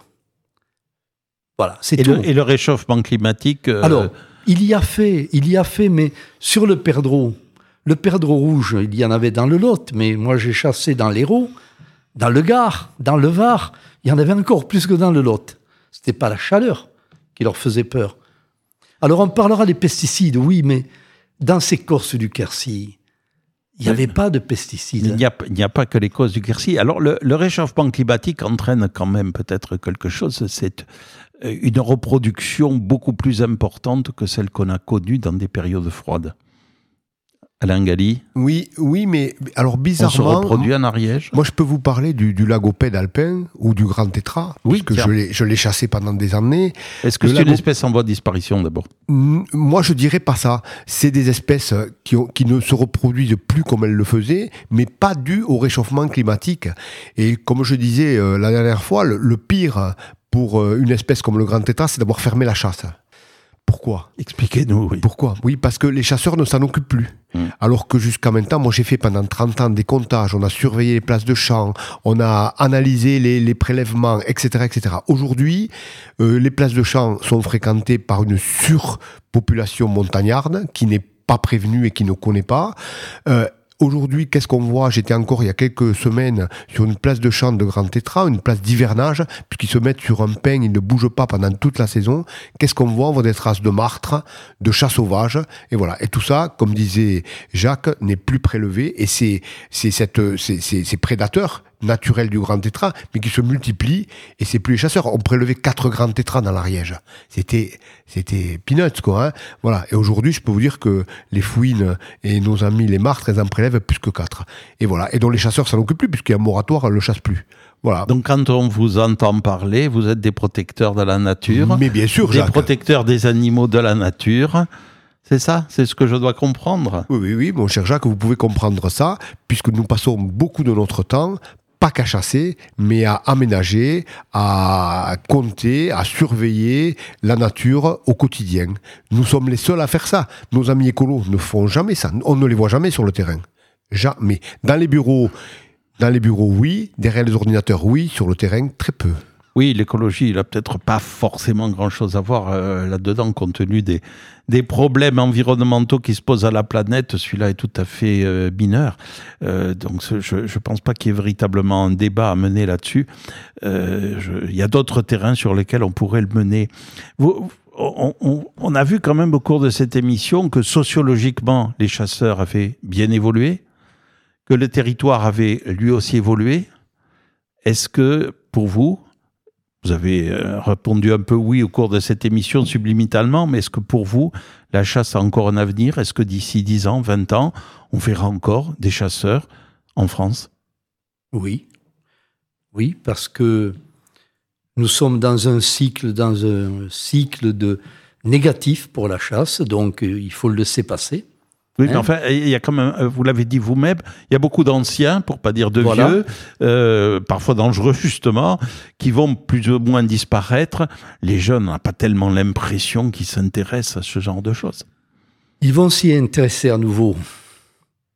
Voilà, c'est tout. Et le réchauffement climatique Alors, il y a fait, mais sur le perdreau rouge, il y en avait dans le Lot, mais moi j'ai chassé dans l'Hérault, dans le Gard, dans le Var, il y en avait encore plus que dans le Lot. C'était pas la chaleur qui leur faisait peur. Alors on parlera des pesticides, oui, mais dans ces corses du Quercy, il n'y avait pas de pesticides. Il n'y a pas que les causes du Quercy. Alors le réchauffement climatique entraîne quand même peut-être quelque chose, c'est une reproduction beaucoup plus importante que celle qu'on a connue dans des périodes froides. Alain Gali. Oui, mais alors bizarrement... On se reproduit en Ariège. Moi, je peux vous parler du lagopède alpin ou du grand tétra, oui, parce que je l'ai chassé pendant des années. Est-ce que c'est une espèce en voie de disparition, d'abord? Moi, je dirais pas ça. C'est des espèces qui ne se reproduisent plus comme elles le faisaient, mais pas dû au réchauffement climatique. Et comme je disais la dernière fois, le pire pour une espèce comme le grand tétra, c'est d'avoir fermé la chasse. Pourquoi ? Expliquez-nous, oui. Pourquoi ? Oui, parce que les chasseurs ne s'en occupent plus. Alors que jusqu'à maintenant, moi j'ai fait pendant 30 ans des comptages, on a surveillé les places de champs, on a analysé les prélèvements, etc. etc. Aujourd'hui, les places de champs sont fréquentées par une surpopulation montagnarde qui n'est pas prévenue et qui ne connaît pas. Aujourd'hui, qu'est-ce qu'on voit ? J'étais encore il y a quelques semaines sur une place de champ de Grand Tétras, une place d'hivernage, puisqu'ils se mettent sur un pain, ils ne bougent pas pendant toute la saison. Qu'est-ce qu'on voit ? On voit des traces de martre, de chats sauvages, et voilà. Et tout ça, comme disait Jacques, n'est plus prélevé, et c'est ces prédateurs naturels du Grand Tétras, mais qui se multiplient, et c'est plus les chasseurs. On prélevait 4 Grands Tétras dans l'Ariège. C'était peanuts, quoi. Hein, voilà. Et aujourd'hui, je peux vous dire que les fouines et nos amis les martres, elles en prélèvent plus que 4. Et voilà. Et donc les chasseurs, ça n'occupe plus, puisqu'il y a un moratoire, elles ne le chassent plus. Voilà. Donc quand on vous entend parler, vous êtes des protecteurs de la nature. Mais bien sûr, Jacques. Des protecteurs des animaux de la nature. C'est ça ? C'est ce que je dois comprendre ? Oui, mon cher Jacques, vous pouvez comprendre ça, puisque nous passons beaucoup de notre temps pas qu'à chasser, mais à aménager, à compter, à surveiller la nature au quotidien. Nous sommes les seuls à faire ça. Nos amis écolos ne font jamais ça. On ne les voit jamais sur le terrain. Jamais. Dans les bureaux, oui. Derrière les ordinateurs, oui. Sur le terrain, très peu. Oui, l'écologie, il n'a peut-être pas forcément grand-chose à voir là-dedans, compte tenu des problèmes environnementaux qui se posent à la planète. Celui-là est tout à fait mineur. Donc, je ne pense pas qu'il y ait véritablement un débat à mener là-dessus. Il y a d'autres terrains sur lesquels on pourrait le mener. On a vu quand même au cours de cette émission que sociologiquement, les chasseurs avaient bien évolué, que le territoire avait lui aussi évolué. Est-ce que, pour vous avez répondu un peu oui au cours de cette émission subliminalement, mais est-ce que pour vous, la chasse a encore un avenir ? Est-ce que d'ici 10 ans, 20 ans, on verra encore des chasseurs en France ? Oui. Oui, parce que nous sommes dans un cycle de négatif pour la chasse, donc il faut le laisser passer. Oui, mais enfin, il y a quand même, vous l'avez dit vous-même, il y a beaucoup d'anciens, pour pas dire de vieux, parfois dangereux justement, qui vont plus ou moins disparaître. Les jeunes n'ont pas tellement l'impression qu'ils s'intéressent à ce genre de choses. Ils vont s'y intéresser à nouveau. Pourquoi ?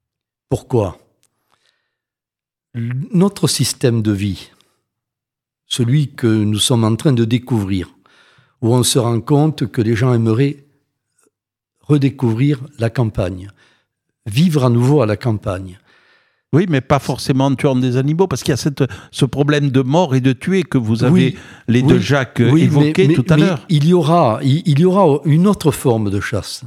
Notre système de vie, celui que nous sommes en train de découvrir, où on se rend compte que les gens aimeraient redécouvrir la campagne, vivre à nouveau à la campagne. Oui, mais pas forcément en tuant des animaux, parce qu'il y a ce problème de mort et de tuer que vous avez, deux Jacques, évoqué tout à l'heure. Il y aura une autre forme de chasse.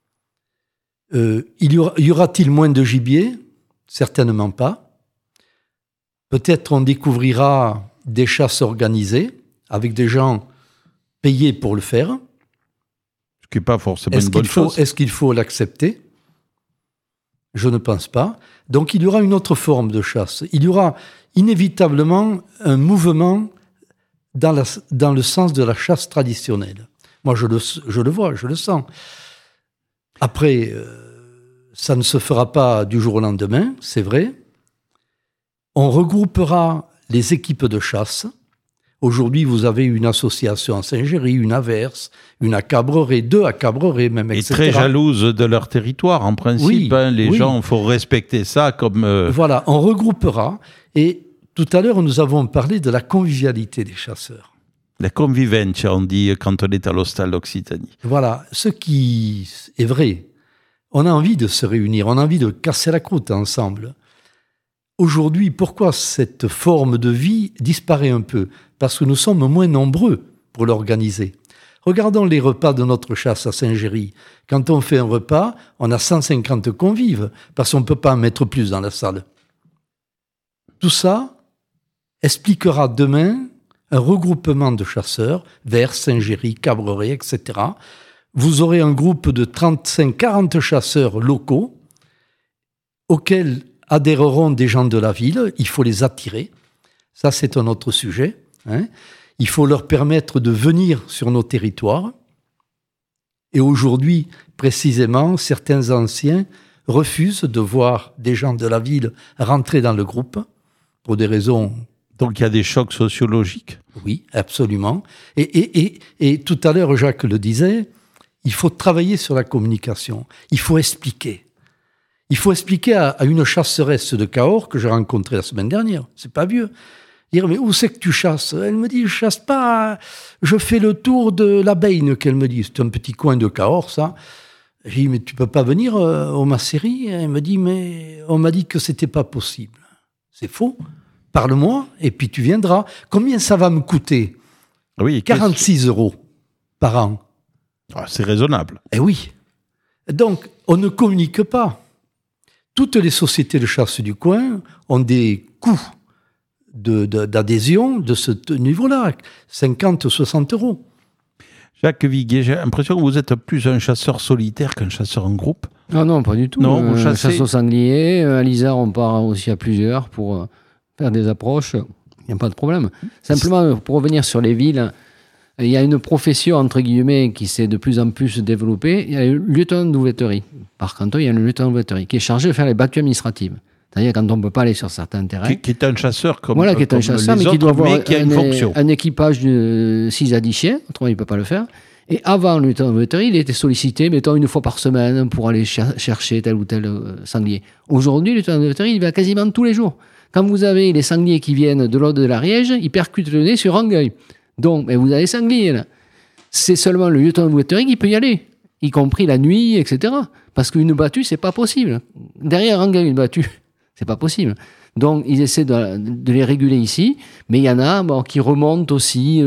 Y aura-t-il moins de gibier ? Certainement pas. Peut-être on découvrira des chasses organisées, avec des gens payés pour le faire. Ce qui n'est pas forcément une bonne chose. Est-ce qu'il faut l'accepter ? Je ne pense pas. Donc il y aura une autre forme de chasse. Il y aura inévitablement un mouvement dans le sens de la chasse traditionnelle. Moi, je le vois, je le sens. Après, ça ne se fera pas du jour au lendemain, c'est vrai. On regroupera les équipes de chasse. Aujourd'hui, vous avez une association à Saint-Géry, une à Vers, une à Cabreret, 2 à Cabreret même, etc. Et très jalouses de leur territoire, en principe. Oui, les gens, il faut respecter ça comme... Voilà, on regroupera. Et tout à l'heure, nous avons parlé de la convivialité des chasseurs. La convivencia, on dit quand on est à l'hostal d'Occitanie. Voilà, ce qui est vrai. On a envie de se réunir, on a envie de casser la croûte ensemble. Aujourd'hui, pourquoi cette forme de vie disparaît un peu ? Parce que nous sommes moins nombreux pour l'organiser. Regardons les repas de notre chasse à Saint-Géry. Quand on fait un repas, on a 150 convives, parce qu'on ne peut pas en mettre plus dans la salle. Tout ça expliquera demain un regroupement de chasseurs vers Saint-Géry, Cabreret, etc. Vous aurez un groupe de 35-40 chasseurs locaux auxquels adhéreront des gens de la ville. Il faut les attirer. Ça, c'est un autre sujet. Il faut leur permettre de venir sur nos territoires. Et aujourd'hui, précisément, certains anciens refusent de voir des gens de la ville rentrer dans le groupe pour des raisons... Donc il y a des chocs sociologiques. Oui, absolument. Et tout à l'heure, Jacques le disait, Il faut travailler sur la communication. Il faut expliquer. Il faut expliquer à une chasseresse de Cahors que j'ai rencontrée la semaine dernière. C'est pas vieux. Dire, mais où c'est que tu chasses? Elle me dit, je chasse pas, je fais le tour de la Beine, qu'elle me dit. C'est un petit coin de Cahors, ça. J'ai dit, mais tu peux pas venir au Macéry? Elle me dit, mais on m'a dit que c'était pas possible. C'est faux. Parle-moi, et puis tu viendras. Combien ça va me coûter? Oui, 46 € par an. Ah, c'est raisonnable. Eh oui. Donc, on ne communique pas. Toutes les sociétés de chasse du coin ont des coûts d'adhésion de ce niveau-là, 50, 60 €. Jacques Viguier, j'ai l'impression que vous êtes plus un chasseur solitaire qu'un chasseur en groupe. Ah non, pas du tout. Non, vous chassez... Chasse au sanglier, à l'Isère, on part aussi à plusieurs pour faire des approches. Il n'y a pas de problème. Simplement, pour revenir sur les villes, il y a une profession, entre guillemets, qui s'est de plus en plus développée. Il y a le lieutenant de louveterie. Par canton, il y a le lieutenant de louveterie qui est chargé de faire les battues administratives. C'est-à-dire quand on ne peut pas aller sur certains terrains. Qui est un chasseur comme voilà, qui est un chasseur, mais autres, qui doit avoir qui a une fonction. Un équipage de 6 à 10 chiens, autrement il ne peut pas le faire. Et avant le lieutenant de louveterie, il était sollicité, mettons, une fois par semaine pour aller chercher tel ou tel sanglier. Aujourd'hui, le lieutenant de louveterie, il va quasiment tous les jours. Quand vous avez les sangliers qui viennent de l'Aude de l'Ariège, ils percutent le nez sur Angueil. Donc, vous avez sangliers là. C'est seulement le lieutenant de louveterie qui peut y aller, y compris la nuit, etc. Parce qu'une battue, c'est pas possible. Derrière Angueil, une battue, c'est pas possible. Donc, ils essaient de les réguler ici, mais il y en a qui remontent aussi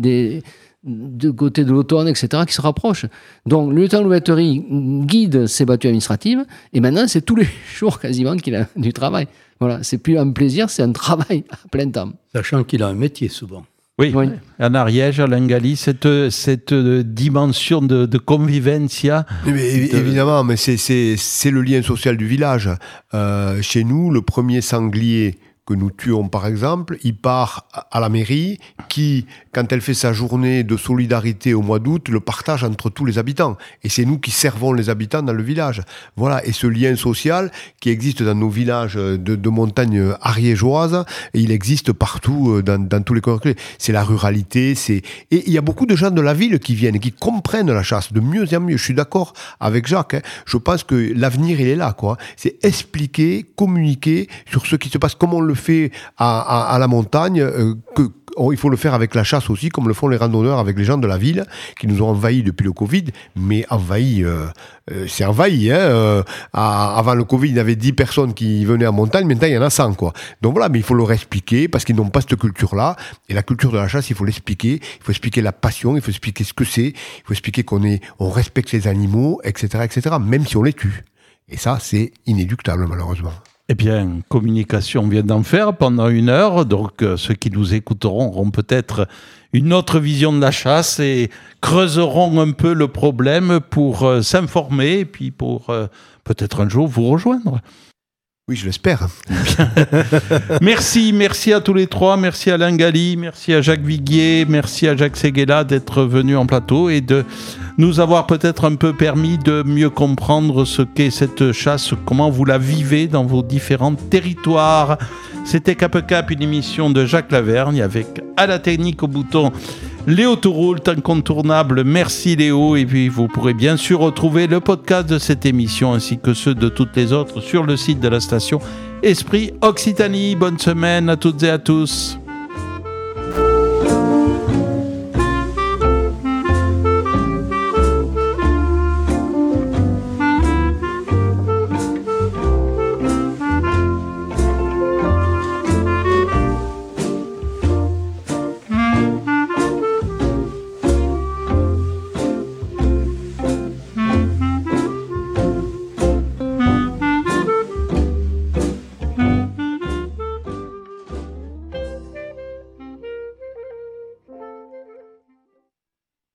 de côté de l'automne, etc., qui se rapprochent. Donc, le lieutenant de louveterie guide ces battues administratives, et maintenant, c'est tous les jours quasiment qu'il a du travail. Voilà, c'est plus un plaisir, c'est un travail à plein temps. Sachant qu'il a un métier souvent. Oui, en Ariège, à Lingali, cette dimension de convivencia. Évidemment, mais c'est le lien social du village. Chez nous, le premier sanglier que nous tuons, par exemple, il part à la mairie qui, quand elle fait sa journée de solidarité au mois d'août, le partage entre tous les habitants. Et c'est nous qui servons les habitants dans le village. Voilà. Et ce lien social qui existe dans nos villages de montagne ariégeoise, il existe partout dans tous les coins. C'est la ruralité. Et il y a beaucoup de gens de la ville qui viennent et qui comprennent la chasse de mieux en mieux. Je suis d'accord avec Jacques. Je pense que l'avenir, il est là, quoi. C'est expliquer, communiquer sur ce qui se passe, comment on le fait à la montagne, il faut le faire avec la chasse aussi, comme le font les randonneurs avec les gens de la ville, qui nous ont envahis depuis le Covid, mais c'est envahi. Avant le Covid, il y avait 10 personnes qui venaient en montagne, maintenant il y en a 100, quoi. Donc voilà, mais il faut leur expliquer, parce qu'ils n'ont pas cette culture-là, et la culture de la chasse, il faut l'expliquer, il faut expliquer la passion, il faut expliquer ce que c'est, il faut expliquer on respecte les animaux, etc., même si on les tue. Et ça, c'est inéluctable, malheureusement. Eh bien, communication, on vient d'en faire pendant 1 heure, donc ceux qui nous écouteront auront peut-être une autre vision de la chasse et creuseront un peu le problème pour s'informer et puis pour peut-être un jour vous rejoindre. Oui, je l'espère. Merci à tous les trois, merci à Alain Gali, merci à Jacques Viguier, merci à Jacques Séguéla d'être venu en plateau et de nous avoir peut-être un peu permis de mieux comprendre ce qu'est cette chasse, comment vous la vivez dans vos différents territoires. C'était Cap Cap, une émission de Jacques Lavergne avec à la technique au bouton Léo Touroult, incontournable. Merci Léo. Et puis vous pourrez bien sûr retrouver le podcast de cette émission ainsi que ceux de toutes les autres sur le site de la station Esprit Occitanie. Bonne semaine à toutes et à tous.